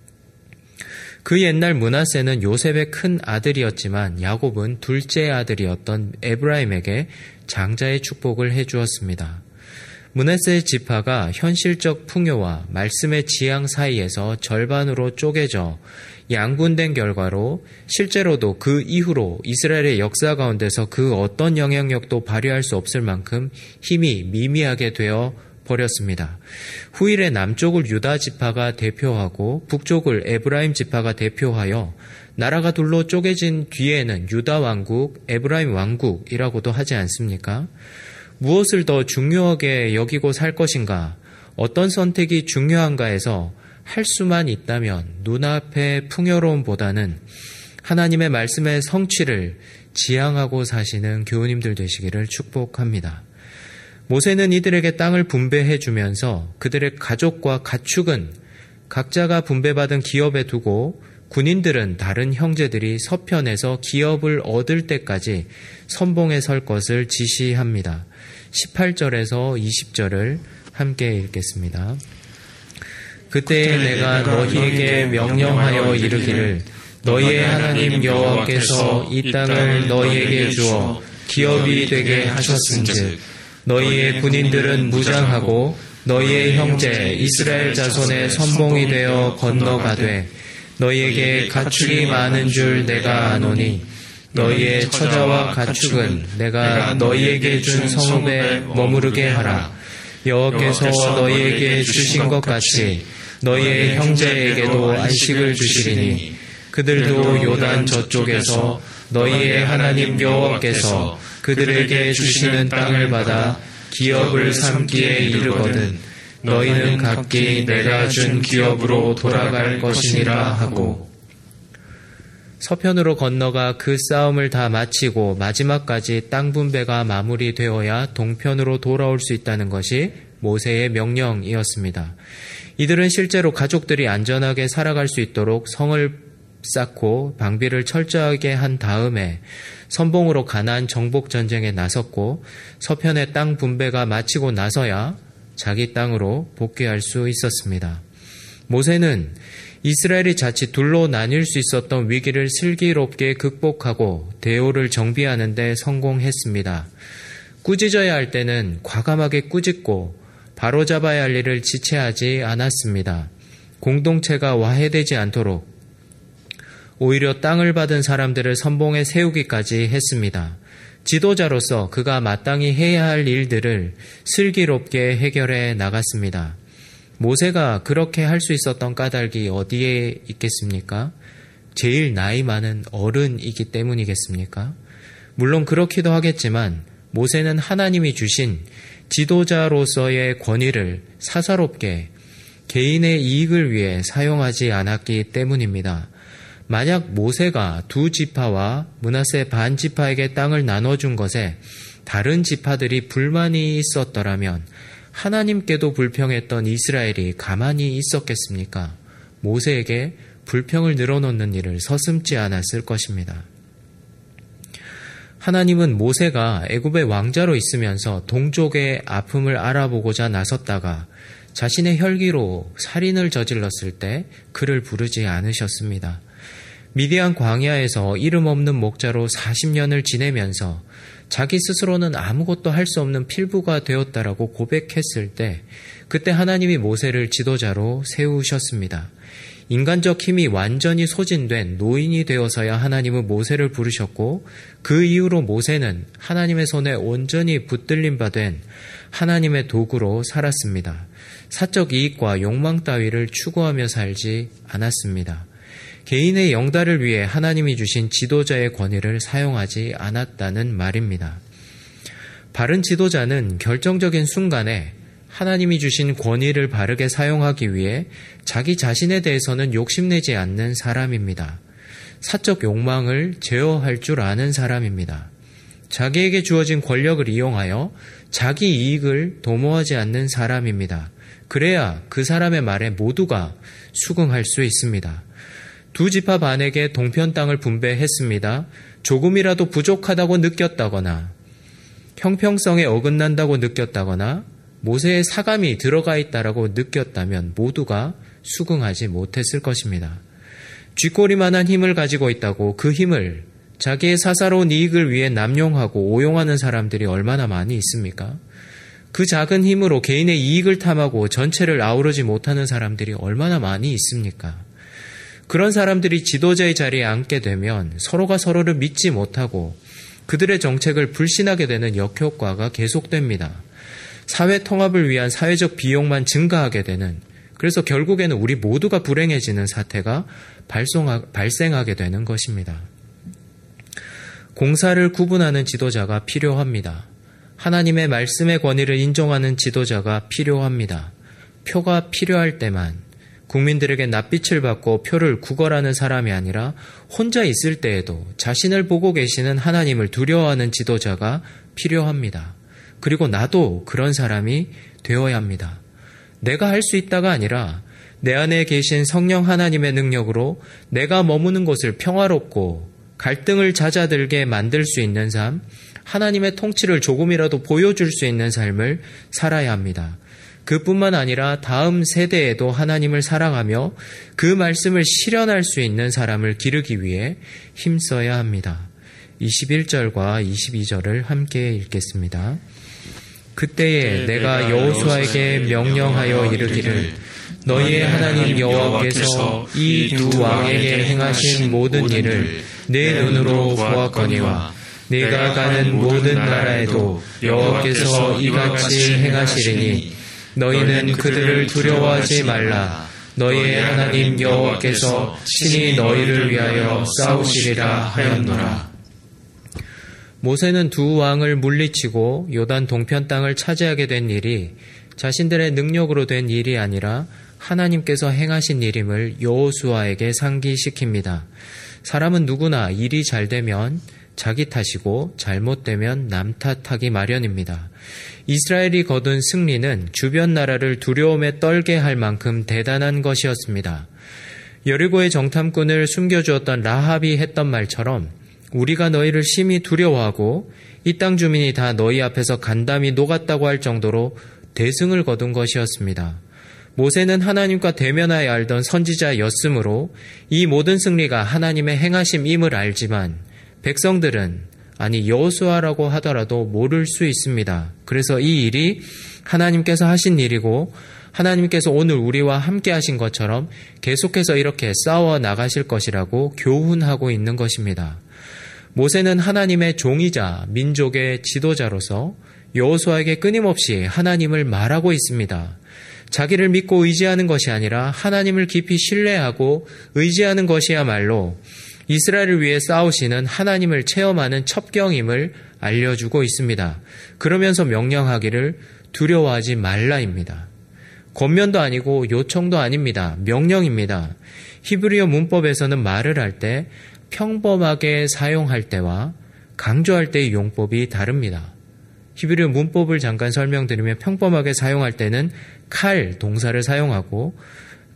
그 옛날 므낫세는 요셉의 큰 아들이었지만 야곱은 둘째 아들이었던 에브라임에게 장자의 축복을 해주었습니다. 므낫세 지파가 현실적 풍요와 말씀의 지향 사이에서 절반으로 쪼개져 양분된 결과로 실제로도 그 이후로 이스라엘의 역사 가운데서 그 어떤 영향력도 발휘할 수 없을 만큼 힘이 미미하게 되어 버렸습니다. 후일에 남쪽을 유다 지파가 대표하고 북쪽을 에브라임 지파가 대표하여 나라가 둘로 쪼개진 뒤에는 유다 왕국, 에브라임 왕국이라고도 하지 않습니까? 무엇을 더 중요하게 여기고 살 것인가, 어떤 선택이 중요한가에서 할 수만 있다면 눈앞의 풍요로움보다는 하나님의 말씀의 성취를 지향하고 사시는 교우님들 되시기를 축복합니다. 모세는 이들에게 땅을 분배해 주면서 그들의 가족과 가축은 각자가 분배받은 기업에 두고 군인들은 다른 형제들이 서편에서 기업을 얻을 때까지 선봉에 설 것을 지시합니다. 십팔 절에서 이십 절을 함께 읽겠습니다. 그때 내가 너희에게 명령하여 이르기를 너희의 하나님 여호와께서 이 땅을 너희에게 주어 기업이 되게 하셨은즉 너희의 군인들은 무장하고 너희의 형제 이스라엘 자손의 선봉이 되어 건너가되 너희에게 가축이 많은 줄 내가 아노니 너희의 처자와 가축은 내가 너희에게 준 성읍에 머무르게 하라. 여호와께서 너희에게 주신 것 같이 너희의 형제에게도 안식을 주시리니 그들도 요단 저쪽에서 너희의 하나님 여호와께서 그들에게 주시는 땅을 받아 기업을 삼기에 이르거든 너희는 각기 내가 준 기업으로 돌아갈 것이니라 하고. 서편으로 건너가 그 싸움을 다 마치고 마지막까지 땅 분배가 마무리되어야 동편으로 돌아올 수 있다는 것이 모세의 명령이었습니다. 이들은 실제로 가족들이 안전하게 살아갈 수 있도록 성을 쌓고 방비를 철저하게 한 다음에 선봉으로 가나안 정복 전쟁에 나섰고 서편의 땅 분배가 마치고 나서야 자기 땅으로 복귀할 수 있었습니다. 모세는 이스라엘이 자칫 둘로 나뉠 수 있었던 위기를 슬기롭게 극복하고 대오를 정비하는 데 성공했습니다. 꾸짖어야 할 때는 과감하게 꾸짖고 바로잡아야 할 일을 지체하지 않았습니다. 공동체가 와해되지 않도록 오히려 땅을 받은 사람들을 선봉에 세우기까지 했습니다. 지도자로서 그가 마땅히 해야 할 일들을 슬기롭게 해결해 나갔습니다. 모세가 그렇게 할 수 있었던 까닭이 어디에 있겠습니까? 제일 나이 많은 어른이기 때문이겠습니까? 물론 그렇기도 하겠지만 모세는 하나님이 주신 지도자로서의 권위를 사사롭게 개인의 이익을 위해 사용하지 않았기 때문입니다. 만약 모세가 두 지파와 므낫세 반 지파에게 땅을 나눠준 것에 다른 지파들이 불만이 있었더라면 하나님께도 불평했던 이스라엘이 가만히 있었겠습니까? 모세에게 불평을 늘어놓는 일을 서슴지 않았을 것입니다. 하나님은 모세가 애굽의 왕자로 있으면서 동족의 아픔을 알아보고자 나섰다가 자신의 혈기로 살인을 저질렀을 때 그를 부르지 않으셨습니다. 미디안 광야에서 이름 없는 목자로 사십 년을 지내면서 자기 스스로는 아무것도 할 수 없는 필부가 되었다라고 고백했을 때 그때 하나님이 모세를 지도자로 세우셨습니다. 인간적 힘이 완전히 소진된 노인이 되어서야 하나님은 모세를 부르셨고 그 이후로 모세는 하나님의 손에 온전히 붙들림 바 된 하나님의 도구로 살았습니다. 사적 이익과 욕망 따위를 추구하며 살지 않았습니다. 개인의 영달을 위해 하나님이 주신 지도자의 권위를 사용하지 않았다는 말입니다. 바른 지도자는 결정적인 순간에 하나님이 주신 권위를 바르게 사용하기 위해 자기 자신에 대해서는 욕심내지 않는 사람입니다. 사적 욕망을 제어할 줄 아는 사람입니다. 자기에게 주어진 권력을 이용하여 자기 이익을 도모하지 않는 사람입니다. 그래야 그 사람의 말에 모두가 수긍할 수 있습니다. 두 지파 반에게 동편 땅을 분배했습니다. 조금이라도 부족하다고 느꼈다거나 형평성에 어긋난다고 느꼈다거나 모세의 사감이 들어가 있다라고 느꼈다면 모두가 수긍하지 못했을 것입니다. 쥐꼬리만한 힘을 가지고 있다고 그 힘을 자기의 사사로운 이익을 위해 남용하고 오용하는 사람들이 얼마나 많이 있습니까? 그 작은 힘으로 개인의 이익을 탐하고 전체를 아우르지 못하는 사람들이 얼마나 많이 있습니까? 그런 사람들이 지도자의 자리에 앉게 되면 서로가 서로를 믿지 못하고 그들의 정책을 불신하게 되는 역효과가 계속됩니다. 사회 통합을 위한 사회적 비용만 증가하게 되는, 그래서 결국에는 우리 모두가 불행해지는 사태가 발생하게 되는 것입니다. 공사를 구분하는 지도자가 필요합니다. 하나님의 말씀의 권위를 인정하는 지도자가 필요합니다. 표가 필요할 때만 국민들에게 낯빛을 받고 표를 구걸하는 사람이 아니라 혼자 있을 때에도 자신을 보고 계시는 하나님을 두려워하는 지도자가 필요합니다. 그리고 나도 그런 사람이 되어야 합니다. 내가 할 수 있다가 아니라 내 안에 계신 성령 하나님의 능력으로 내가 머무는 곳을 평화롭고 갈등을 잦아들게 만들 수 있는 삶, 하나님의 통치를 조금이라도 보여줄 수 있는 삶을 살아야 합니다. 그뿐만 아니라 다음 세대에도 하나님을 사랑하며 그 말씀을 실현할 수 있는 사람을 기르기 위해 힘써야 합니다. 이십일 절과 이십이 절을 함께 읽겠습니다. 그때에 내가 여호수아에게 명령하여 이르기를 너희의 하나님 여호와께서 이 두 왕에게 행하신 모든 일을 내 눈으로 보았거니와 네가 가는 모든 나라에도 여호와께서 이같이 행하시리니 너희는 그들을 두려워하지 말라. 너희의 하나님 여호와께서 친히 너희를 위하여 싸우시리라 하였노라. 모세는 두 왕을 물리치고 요단 동편 땅을 차지하게 된 일이 자신들의 능력으로 된 일이 아니라 하나님께서 행하신 일임을 여호수아에게 상기시킵니다. 사람은 누구나 일이 잘 되면 자기 탓이고 잘못되면 남 탓하기 마련입니다. 이스라엘이 거둔 승리는 주변 나라를 두려움에 떨게 할 만큼 대단한 것이었습니다. 여리고의 정탐꾼을 숨겨주었던 라합이 했던 말처럼 우리가 너희를 심히 두려워하고 이 땅 주민이 다 너희 앞에서 간담이 녹았다고 할 정도로 대승을 거둔 것이었습니다. 모세는 하나님과 대면하여 알던 선지자였으므로 이 모든 승리가 하나님의 행하심임을 알지만 백성들은 아니 여호수아라고 하더라도 모를 수 있습니다. 그래서 이 일이 하나님께서 하신 일이고 하나님께서 오늘 우리와 함께 하신 것처럼 계속해서 이렇게 싸워 나가실 것이라고 교훈하고 있는 것입니다. 모세는 하나님의 종이자 민족의 지도자로서 여호수아에게 끊임없이 하나님을 말하고 있습니다. 자기를 믿고 의지하는 것이 아니라 하나님을 깊이 신뢰하고 의지하는 것이야말로 이스라엘을 위해 싸우시는 하나님을 체험하는 첩경임을 알려주고 있습니다. 그러면서 명령하기를 두려워하지 말라입니다. 권면도 아니고 요청도 아닙니다. 명령입니다. 히브리어 문법에서는 말을 할 때 평범하게 사용할 때와 강조할 때의 용법이 다릅니다. 히브리어 문법을 잠깐 설명드리면 평범하게 사용할 때는 칼 동사를 사용하고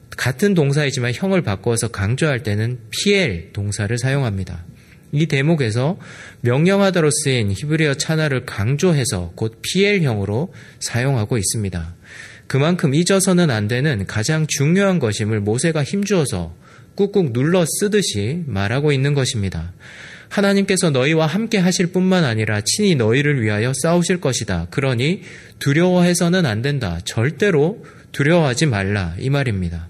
같은 동사이지만 형을 바꿔서 강조할 때는 피엘 동사를 사용합니다. 이 대목에서 명령하다로 쓰인 히브리어 차나를 강조해서 곧 피엘형으로 사용하고 있습니다. 그만큼 잊어서는 안 되는 가장 중요한 것임을 모세가 힘주어서 꾹꾹 눌러 쓰듯이 말하고 있는 것입니다. 하나님께서 너희와 함께 하실 뿐만 아니라 친히 너희를 위하여 싸우실 것이다. 그러니 두려워해서는 안 된다. 절대로 두려워하지 말라. 이 말입니다.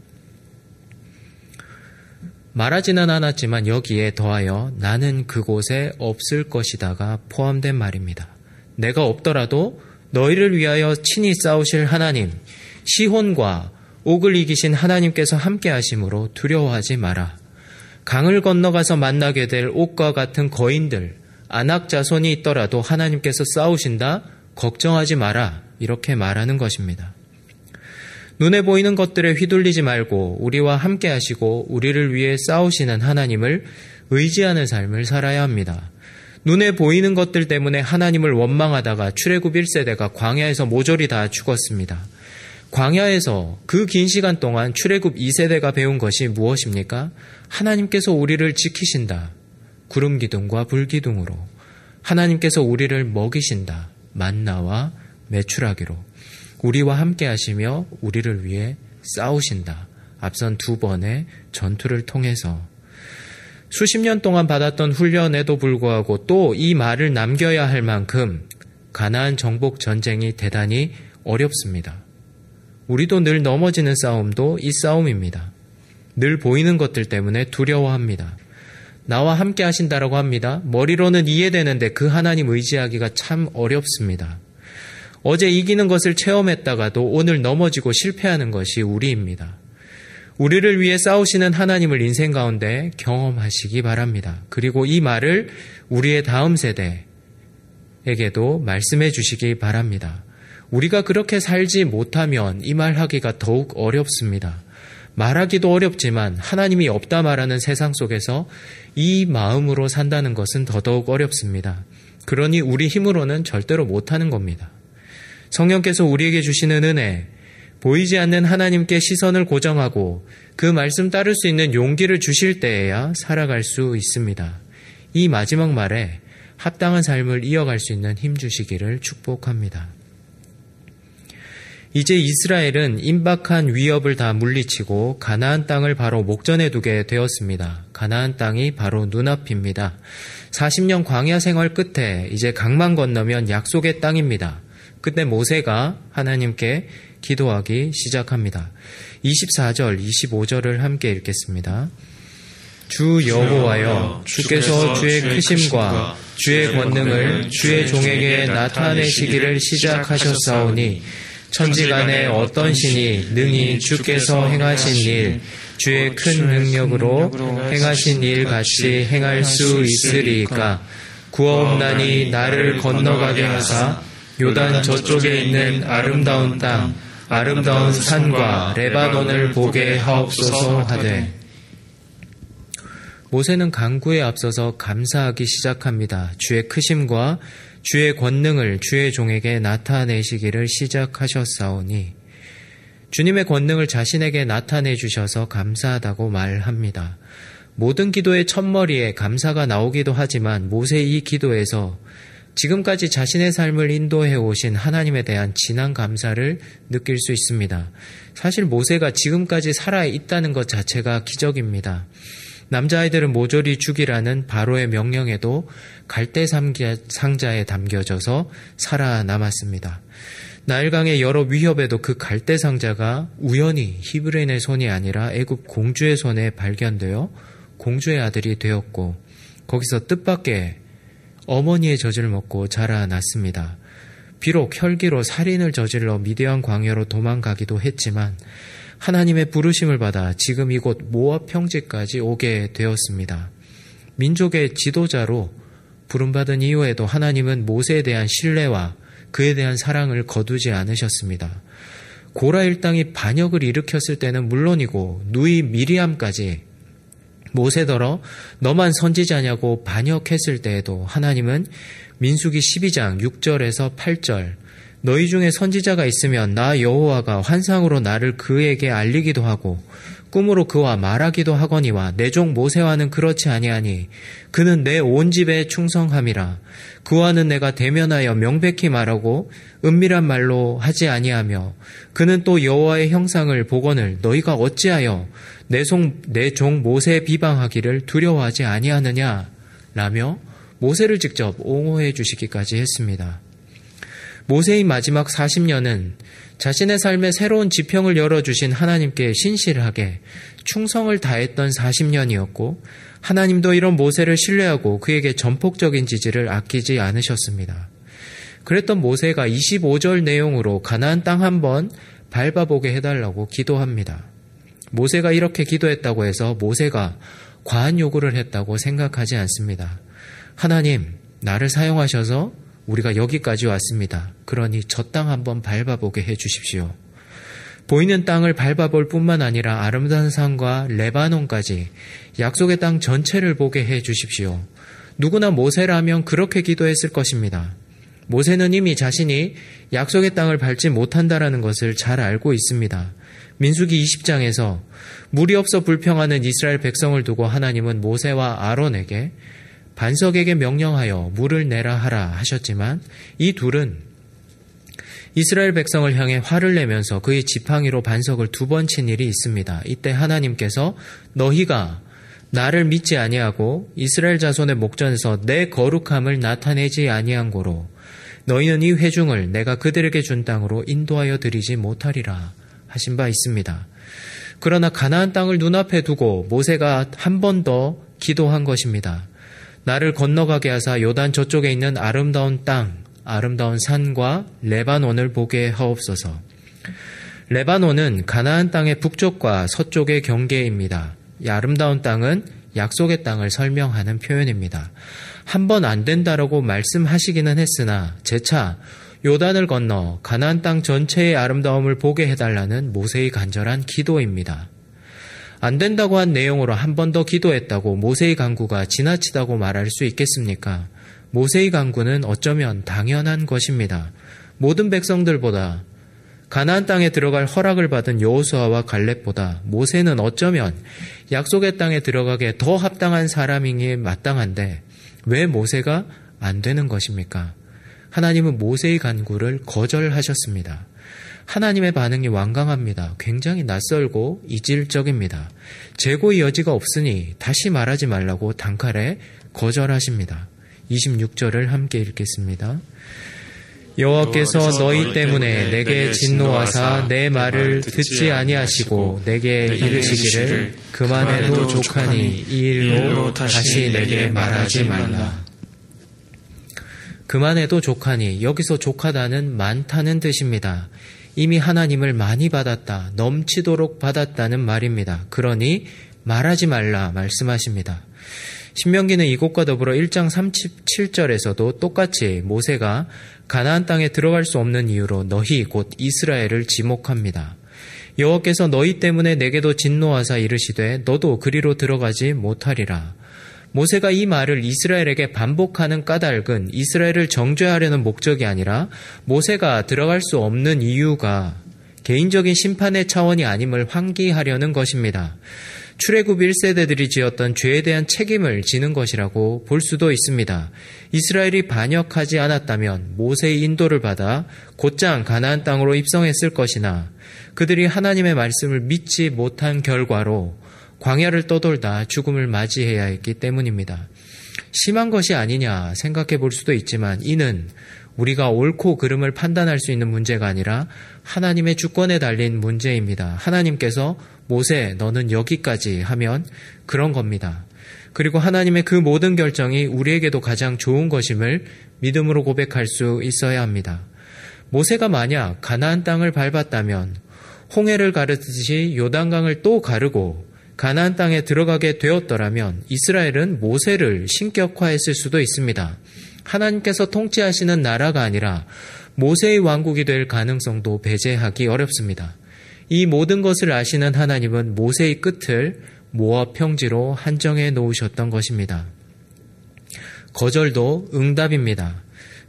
말하지는 않았지만 여기에 더하여 나는 그곳에 없을 것이다가 포함된 말입니다. 내가 없더라도 너희를 위하여 친히 싸우실 하나님, 시혼과 옥을 이기신 하나님께서 함께 하심으로 두려워하지 마라. 강을 건너가서 만나게 될 옥과 같은 거인들, 아낙 자손이 있더라도 하나님께서 싸우신다. 걱정하지 마라. 이렇게 말하는 것입니다. 눈에 보이는 것들에 휘둘리지 말고 우리와 함께 하시고 우리를 위해 싸우시는 하나님을 의지하는 삶을 살아야 합니다. 눈에 보이는 것들 때문에 하나님을 원망하다가 출애굽 일 세대가 광야에서 모조리 다 죽었습니다. 광야에서 그 긴 시간 동안 출애굽 이 세대가 배운 것이 무엇입니까? 하나님께서 우리를 지키신다. 구름 기둥과 불 기둥으로. 하나님께서 우리를 먹이신다. 만나와 메추라기로. 우리와 함께 하시며 우리를 위해 싸우신다. 앞선 두 번의 전투를 통해서. 수십 년 동안 받았던 훈련에도 불구하고 또 이 말을 남겨야 할 만큼 가나안 정복 전쟁이 대단히 어렵습니다. 우리도 늘 넘어지는 싸움도 이 싸움입니다. 늘 보이는 것들 때문에 두려워합니다. 나와 함께 하신다라고 합니다. 머리로는 이해되는데 그 하나님 의지하기가 참 어렵습니다. 어제 이기는 것을 체험했다가도 오늘 넘어지고 실패하는 것이 우리입니다. 우리를 위해 싸우시는 하나님을 인생 가운데 경험하시기 바랍니다. 그리고 이 말을 우리의 다음 세대에게도 말씀해 주시기 바랍니다. 우리가 그렇게 살지 못하면 이 말하기가 더욱 어렵습니다. 말하기도 어렵지만 하나님이 없다 말하는 세상 속에서 이 마음으로 산다는 것은 더더욱 어렵습니다. 그러니 우리 힘으로는 절대로 못하는 겁니다. 성령께서 우리에게 주시는 은혜, 보이지 않는 하나님께 시선을 고정하고 그 말씀 따를 수 있는 용기를 주실 때에야 살아갈 수 있습니다. 이 마지막 말에 합당한 삶을 이어갈 수 있는 힘 주시기를 축복합니다. 이제 이스라엘은 임박한 위협을 다 물리치고 가나안 땅을 바로 목전에 두게 되었습니다. 가나안 땅이 바로 눈앞입니다. 사십 년 광야 생활 끝에 이제 강만 건너면 약속의 땅입니다. 그때 모세가 하나님께 기도하기 시작합니다. 이십사 절, 이십오 절을 함께 읽겠습니다. 주 여호와여, 주께서 주의 크심과 주의 권능을 주의 종에게 나타내시기를 시작하셨사오니 천지간에 어떤 신이 능히 주께서 행하신 일, 주의 큰 능력으로 행하신 일 같이 행할 수 있으리이까? 구하옵나니 나를 건너가게 하사 요단 저쪽에 있는 아름다운 땅, 아름다운 산과 레바논을 보게 하옵소서 하되. 모세는 간구에 앞서서 감사하기 시작합니다. 주의 크심과 주의 권능을 주의 종에게 나타내시기를 시작하셨사오니, 주님의 권능을 자신에게 나타내 주셔서 감사하다고 말합니다. 모든 기도의 첫머리에 감사가 나오기도 하지만 모세의 이 기도에서 지금까지 자신의 삶을 인도해 오신 하나님에 대한 진한 감사를 느낄 수 있습니다. 사실 모세가 지금까지 살아있다는 것 자체가 기적입니다. 남자아이들은 모조리 죽이라는 바로의 명령에도 갈대 상자에 담겨져서 살아남았습니다. 나일강의 여러 위협에도 그 갈대 상자가 우연히 히브리인의 손이 아니라 애굽 공주의 손에 발견되어 공주의 아들이 되었고, 거기서 뜻밖의 어머니의 젖을 먹고 자라났습니다. 비록 혈기로 살인을 저질러 미디안 광야로 도망가기도 했지만 하나님의 부르심을 받아 지금 이곳 모압 평지까지 오게 되었습니다. 민족의 지도자로 부름받은 이후에도 하나님은 모세에 대한 신뢰와 그에 대한 사랑을 거두지 않으셨습니다. 고라 일당이 반역을 일으켰을 때는 물론이고 누이 미리암까지 모세더러 너만 선지자냐고 반역했을 때에도 하나님은 민수기 십이 장 육 절에서 팔 절, 너희 중에 선지자가 있으면 나 여호와가 환상으로 나를 그에게 알리기도 하고 꿈으로 그와 말하기도 하거니와 내 종 모세와는 그렇지 아니하니 그는 내 온 집에 충성함이라. 그와는 내가 대면하여 명백히 말하고 은밀한 말로 하지 아니하며 그는 또 여호와의 형상을 보거늘 너희가 어찌하여 내 종 모세 비방하기를 두려워하지 아니하느냐 라며 모세를 직접 옹호해 주시기까지 했습니다. 모세의 마지막 사십 년은 자신의 삶에 새로운 지평을 열어주신 하나님께 신실하게 충성을 다했던 사십 년이었고 하나님도 이런 모세를 신뢰하고 그에게 전폭적인 지지를 아끼지 않으셨습니다. 그랬던 모세가 이십오 절 내용으로 가나안 땅 한번 밟아보게 해달라고 기도합니다. 모세가 이렇게 기도했다고 해서 모세가 과한 요구를 했다고 생각하지 않습니다. 하나님, 나를 사용하셔서 우리가 여기까지 왔습니다. 그러니 저 땅 한번 밟아보게 해주십시오. 보이는 땅을 밟아볼 뿐만 아니라 아름다운 산과 레바논까지 약속의 땅 전체를 보게 해주십시오. 누구나 모세라면 그렇게 기도했을 것입니다. 모세는 이미 자신이 약속의 땅을 밟지 못한다라는 것을 잘 알고 있습니다. 민수기 이십 장에서 물이 없어 불평하는 이스라엘 백성을 두고 하나님은 모세와 아론에게 반석에게 명령하여 물을 내라 하라 하셨지만 이 둘은 이스라엘 백성을 향해 화를 내면서 그의 지팡이로 반석을 두 번 친 일이 있습니다. 이때 하나님께서 너희가 나를 믿지 아니하고 이스라엘 자손의 목전에서 내 거룩함을 나타내지 아니한 고로 너희는 이 회중을 내가 그들에게 준 땅으로 인도하여 드리지 못하리라 하신 바 있습니다. 그러나 가나안 땅을 눈앞에 두고 모세가 한 번 더 기도한 것입니다. 나를 건너가게 하사 요단 저쪽에 있는 아름다운 땅, 아름다운 산과 레바논을 보게 하옵소서. 레바논은 가나안 땅의 북쪽과 서쪽의 경계입니다. 이 아름다운 땅은 약속의 땅을 설명하는 표현입니다. 한 번 안 된다라고 말씀하시기는 했으나 재차 요단을 건너 가나안 땅 전체의 아름다움을 보게 해달라는 모세의 간절한 기도입니다. 안 된다고 한 내용으로 한 번 더 기도했다고 모세의 간구가 지나치다고 말할 수 있겠습니까? 모세의 간구는 어쩌면 당연한 것입니다. 모든 백성들보다 가나안 땅에 들어갈 허락을 받은 여호수아와 갈렙보다 모세는 어쩌면 약속의 땅에 들어가기에 더 합당한 사람이기에 마땅한데 왜 모세가 안 되는 것입니까? 하나님은 모세의 간구를 거절하셨습니다. 하나님의 반응이 완강합니다. 굉장히 낯설고 이질적입니다. 재고의 여지가 없으니 다시 말하지 말라고 단칼에 거절하십니다. 이십육 절을 함께 읽겠습니다. 여호와께서 너희 때문에 내게 진노하사 내 말을 듣지 아니하시고 내게 이르시기를 그만해도 족하니 이 일로 다시 내게 말하지 말라. 그만해도 족하니 여기서 족하다는 많다는 뜻입니다. 이미 하나님을 많이 받았다, 넘치도록 받았다는 말입니다. 그러니 말하지 말라 말씀하십니다. 신명기는 이곳과 더불어 일 장 삼십칠 절에서도 똑같이 모세가 가나안 땅에 들어갈 수 없는 이유로 너희 곧 이스라엘을 지목합니다. 여호와께서 너희 때문에 내게도 진노하사 이르시되 너도 그리로 들어가지 못하리라. 모세가 이 말을 이스라엘에게 반복하는 까닭은 이스라엘을 정죄하려는 목적이 아니라 모세가 들어갈 수 없는 이유가 개인적인 심판의 차원이 아님을 환기하려는 것입니다. 출애굽 일 세대들이 지었던 죄에 대한 책임을 지는 것이라고 볼 수도 있습니다. 이스라엘이 반역하지 않았다면 모세의 인도를 받아 곧장 가나안 땅으로 입성했을 것이나 그들이 하나님의 말씀을 믿지 못한 결과로 광야를 떠돌다 죽음을 맞이해야 했기 때문입니다. 심한 것이 아니냐 생각해 볼 수도 있지만 이는 우리가 옳고 그름을 판단할 수 있는 문제가 아니라 하나님의 주권에 달린 문제입니다. 하나님께서 모세 너는 여기까지 하면 그런 겁니다. 그리고 하나님의 그 모든 결정이 우리에게도 가장 좋은 것임을 믿음으로 고백할 수 있어야 합니다. 모세가 만약 가나안 땅을 밟았다면 홍해를 가르듯이 요단강을 또 가르고 가나안 땅에 들어가게 되었더라면 이스라엘은 모세를 신격화했을 수도 있습니다. 하나님께서 통치하시는 나라가 아니라 모세의 왕국이 될 가능성도 배제하기 어렵습니다. 이 모든 것을 아시는 하나님은 모세의 끝을 모압 평지로 한정해 놓으셨던 것입니다. 거절도 응답입니다.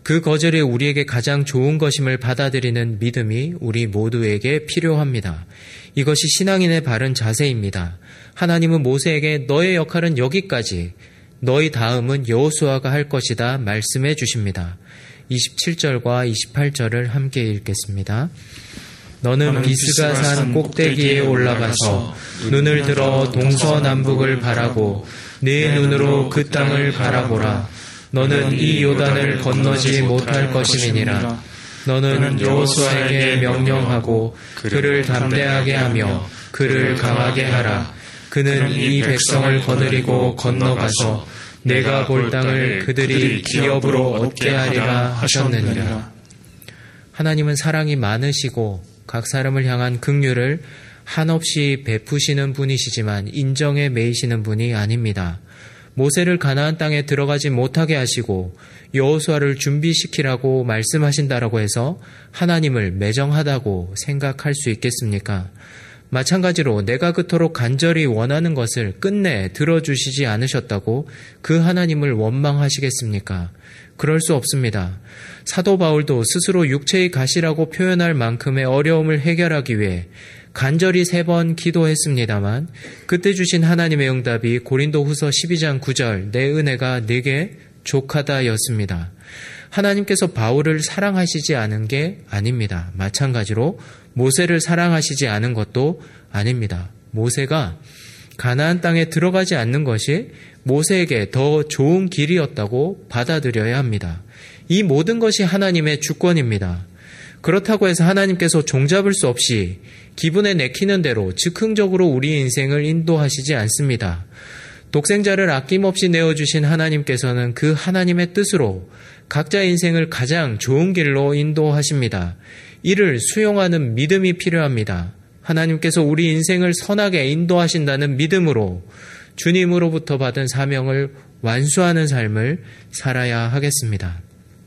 그 거절이 우리에게 가장 좋은 것임을 받아들이는 믿음이 우리 모두에게 필요합니다. 이것이 신앙인의 바른 자세입니다. 하나님은 모세에게 너의 역할은 여기까지, 너희 다음은 여호수아가 할 것이다 말씀해 주십니다. 이십칠 절과 이십팔 절을 함께 읽겠습니다. 너는 비스가 산 꼭대기에 올라가서 눈을 들어 동서남북을 바라고 네 눈으로 그 땅을 바라보라. 너는 이 요단을 건너지 못할 것임이니라. 너는 여호수아에게 명령하고 그를 담대하게 하며 그를 강하게 하라. 그는 이 백성을 거느리고 건너가서 내가 볼 땅을 그들이 기업으로 얻게 하리라 하셨느니라. 하나님은 사랑이 많으시고 각 사람을 향한 긍휼을 한없이 베푸시는 분이시지만 인정에 매이시는 분이 아닙니다. 모세를 가나안 땅에 들어가지 못하게 하시고 여호수아를 준비시키라고 말씀하신다라고 해서 하나님을 매정하다고 생각할 수 있겠습니까? 마찬가지로 내가 그토록 간절히 원하는 것을 끝내 들어주시지 않으셨다고 그 하나님을 원망하시겠습니까? 그럴 수 없습니다. 사도 바울도 스스로 육체의 가시라고 표현할 만큼의 어려움을 해결하기 위해 간절히 세 번 기도했습니다만 그때 주신 하나님의 응답이 고린도후서 십이 장 구 절 내 은혜가 네게 족하다였습니다. 하나님께서 바울을 사랑하시지 않은 게 아닙니다. 마찬가지로 모세를 사랑하시지 않은 것도 아닙니다. 모세가 가나안 땅에 들어가지 않는 것이 모세에게 더 좋은 길이었다고 받아들여야 합니다. 이 모든 것이 하나님의 주권입니다. 그렇다고 해서 하나님께서 종잡을 수 없이 기분에 내키는 대로 즉흥적으로 우리 인생을 인도하시지 않습니다. 독생자를 아낌없이 내어주신 하나님께서는 그 하나님의 뜻으로 각자의 인생을 가장 좋은 길로 인도하십니다. 이를 수용하는 믿음이 필요합니다. 하나님께서 우리 인생을 선하게 인도하신다는 믿음으로 주님으로부터 받은 사명을 완수하는 삶을 살아야 하겠습니다.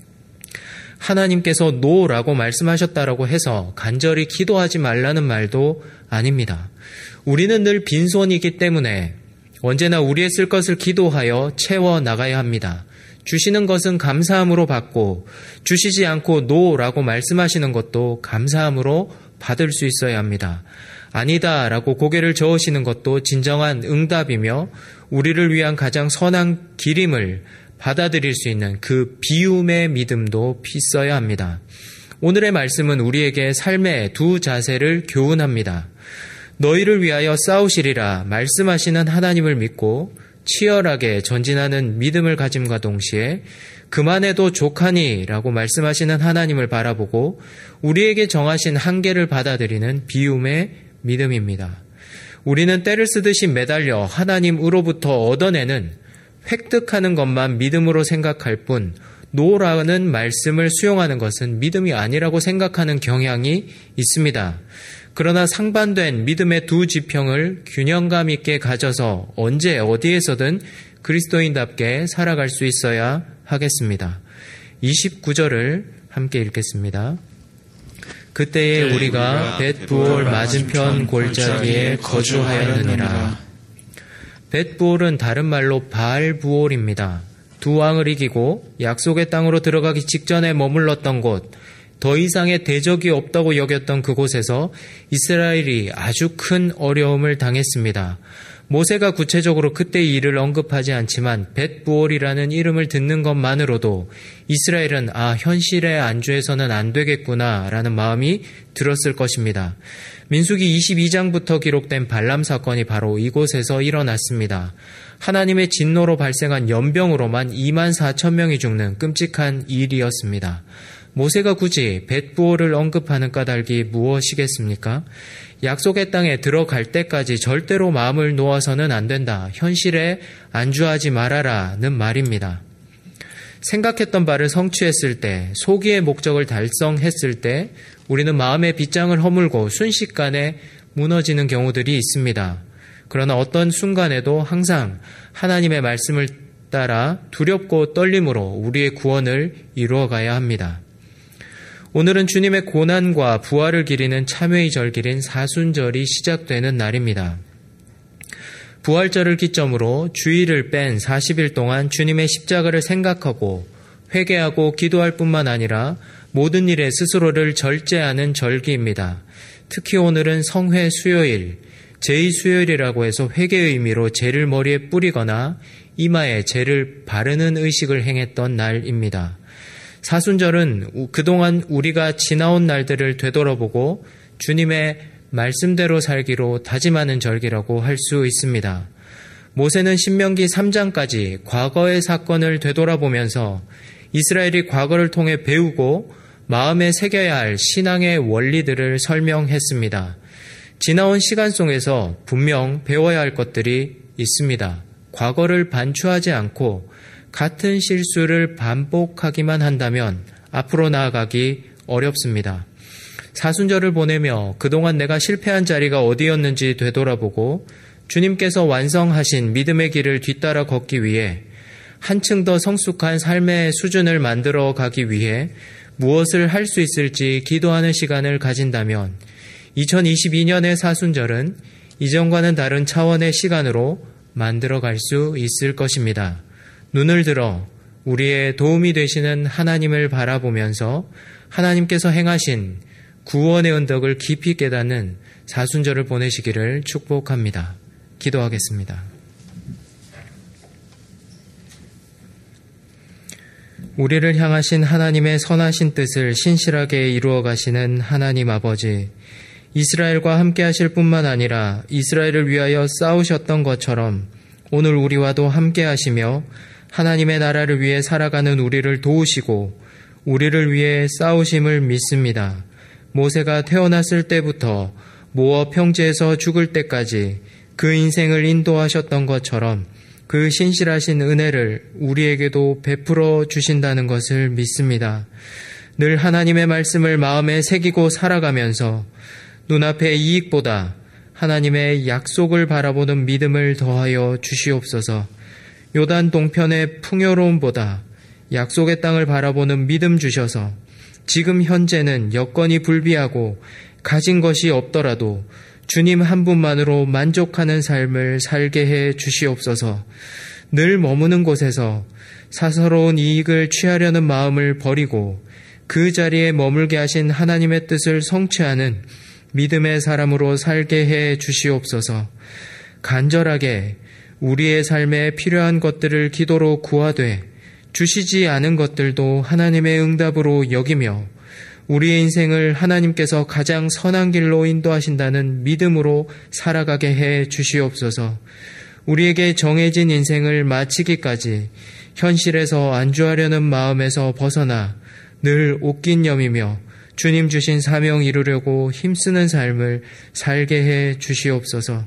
하나님께서 노라고 말씀하셨다라고 해서 간절히 기도하지 말라는 말도 아닙니다. 우리는 늘 빈손이기 때문에 언제나 우리의 쓸 것을 기도하여 채워 나가야 합니다. 주시는 것은 감사함으로 받고 주시지 않고 노라고 말씀하시는 것도 감사함으로 받을 수 있어야 합니다. 아니다 라고 고개를 저으시는 것도 진정한 응답이며 우리를 위한 가장 선한 길임을 받아들일 수 있는 그 비움의 믿음도 있어야 합니다. 오늘의 말씀은 우리에게 삶의 두 자세를 교훈합니다. 너희를 위하여 싸우시리라 말씀하시는 하나님을 믿고 치열하게 전진하는 믿음을 가짐과 동시에 그만해도 족하니 라고 말씀하시는 하나님을 바라보고 우리에게 정하신 한계를 받아들이는 비움의 믿음입니다. 우리는 때를 쓰듯이 매달려 하나님으로부터 얻어내는 획득하는 것만 믿음으로 생각할 뿐 노라는 말씀을 수용하는 것은 믿음이 아니라고 생각하는 경향이 있습니다. 그러나 상반된 믿음의 두 지평을 균형감 있게 가져서 언제 어디에서든 그리스도인답게 살아갈 수 있어야 하겠습니다. 이십구 절을 함께 읽겠습니다. 그때에 우리가 벳부올 맞은편 골짜기에 거주하였느니라. 벳부올은 다른 말로 바알부올입니다. 두 왕을 이기고 약속의 땅으로 들어가기 직전에 머물렀던 곳, 더 이상의 대적이 없다고 여겼던 그곳에서 이스라엘이 아주 큰 어려움을 당했습니다. 모세가 구체적으로 그때의 일을 언급하지 않지만 벳부올이라는 이름을 듣는 것만으로도 이스라엘은 아, 현실에 안주해서는 안 되겠구나 라는 마음이 들었을 것입니다. 민수기 이십이 장부터 기록된 발람 사건이 바로 이곳에서 일어났습니다. 하나님의 진노로 발생한 연병으로만 이만 사천 명이 죽는 끔찍한 일이었습니다. 모세가 굳이 벳부올을 언급하는 까닭이 무엇이겠습니까? 약속의 땅에 들어갈 때까지 절대로 마음을 놓아서는 안 된다. 현실에 안주하지 말아라는 말입니다. 생각했던 바를 성취했을 때, 소기의 목적을 달성했을 때 우리는 마음의 빗장을 허물고 순식간에 무너지는 경우들이 있습니다. 그러나 어떤 순간에도 항상 하나님의 말씀을 따라 두렵고 떨림으로 우리의 구원을 이루어가야 합니다. 오늘은 주님의 고난과 부활을 기리는 참회의 절기인 사순절이 시작되는 날입니다. 부활절을 기점으로 주일을 뺀 사십 일 동안 주님의 십자가를 생각하고 회개하고 기도할 뿐만 아니라 모든 일에 스스로를 절제하는 절기입니다. 특히 오늘은 성회 수요일, 제의 수요일이라고 해서 회개의 의미로 재를 머리에 뿌리거나 이마에 재를 바르는 의식을 행했던 날입니다. 사순절은 그동안 우리가 지나온 날들을 되돌아보고 주님의 말씀대로 살기로 다짐하는 절기라고 할 수 있습니다. 모세는 신명기 삼 장까지 과거의 사건을 되돌아보면서 이스라엘이 과거를 통해 배우고 마음에 새겨야 할 신앙의 원리들을 설명했습니다. 지나온 시간 속에서 분명 배워야 할 것들이 있습니다. 과거를 반추하지 않고 같은 실수를 반복하기만 한다면 앞으로 나아가기 어렵습니다. 사순절을 보내며 그동안 내가 실패한 자리가 어디였는지 되돌아보고 주님께서 완성하신 믿음의 길을 뒤따라 걷기 위해 한층 더 성숙한 삶의 수준을 만들어 가기 위해 무엇을 할 수 있을지 기도하는 시간을 가진다면 이천이십이 년의 사순절은 이전과는 다른 차원의 시간으로 만들어 갈 수 있을 것입니다. 눈을 들어 우리의 도움이 되시는 하나님을 바라보면서 하나님께서 행하신 구원의 은덕을 깊이 깨닫는 사순절을 보내시기를 축복합니다. 기도하겠습니다. 우리를 향하신 하나님의 선하신 뜻을 신실하게 이루어 가시는 하나님 아버지, 이스라엘과 함께 하실 뿐만 아니라 이스라엘을 위하여 싸우셨던 것처럼 오늘 우리와도 함께 하시며 하나님의 나라를 위해 살아가는 우리를 도우시고 우리를 위해 싸우심을 믿습니다. 모세가 태어났을 때부터 모압 평지에서 죽을 때까지 그 인생을 인도하셨던 것처럼 그 신실하신 은혜를 우리에게도 베풀어 주신다는 것을 믿습니다. 늘 하나님의 말씀을 마음에 새기고 살아가면서 눈앞의 이익보다 하나님의 약속을 바라보는 믿음을 더하여 주시옵소서. 요단 동편의 풍요로움보다 약속의 땅을 바라보는 믿음 주셔서 지금 현재는 여건이 불비하고 가진 것이 없더라도 주님 한 분만으로 만족하는 삶을 살게 해 주시옵소서. 늘 머무는 곳에서 사사로운 이익을 취하려는 마음을 버리고 그 자리에 머물게 하신 하나님의 뜻을 성취하는 믿음의 사람으로 살게 해 주시옵소서. 간절하게 우리의 삶에 필요한 것들을 기도로 구하되 주시지 않은 것들도 하나님의 응답으로 여기며 우리의 인생을 하나님께서 가장 선한 길로 인도하신다는 믿음으로 살아가게 해 주시옵소서. 우리에게 정해진 인생을 마치기까지 현실에서 안주하려는 마음에서 벗어나 늘 옥긴념이며 주님 주신 사명 이루려고 힘쓰는 삶을 살게 해 주시옵소서.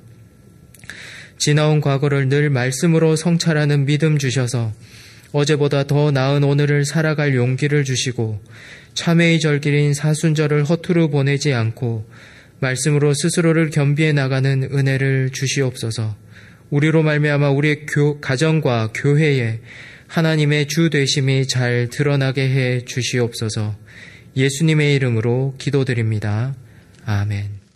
지나온 과거를 늘 말씀으로 성찰하는 믿음 주셔서 어제보다 더 나은 오늘을 살아갈 용기를 주시고 참회의 절기인 사순절을 허투루 보내지 않고 말씀으로 스스로를 겸비해 나가는 은혜를 주시옵소서. 우리로 말미암아 우리의 교, 가정과 교회에 하나님의 주 되심이 잘 드러나게 해 주시옵소서. 예수님의 이름으로 기도드립니다. 아멘.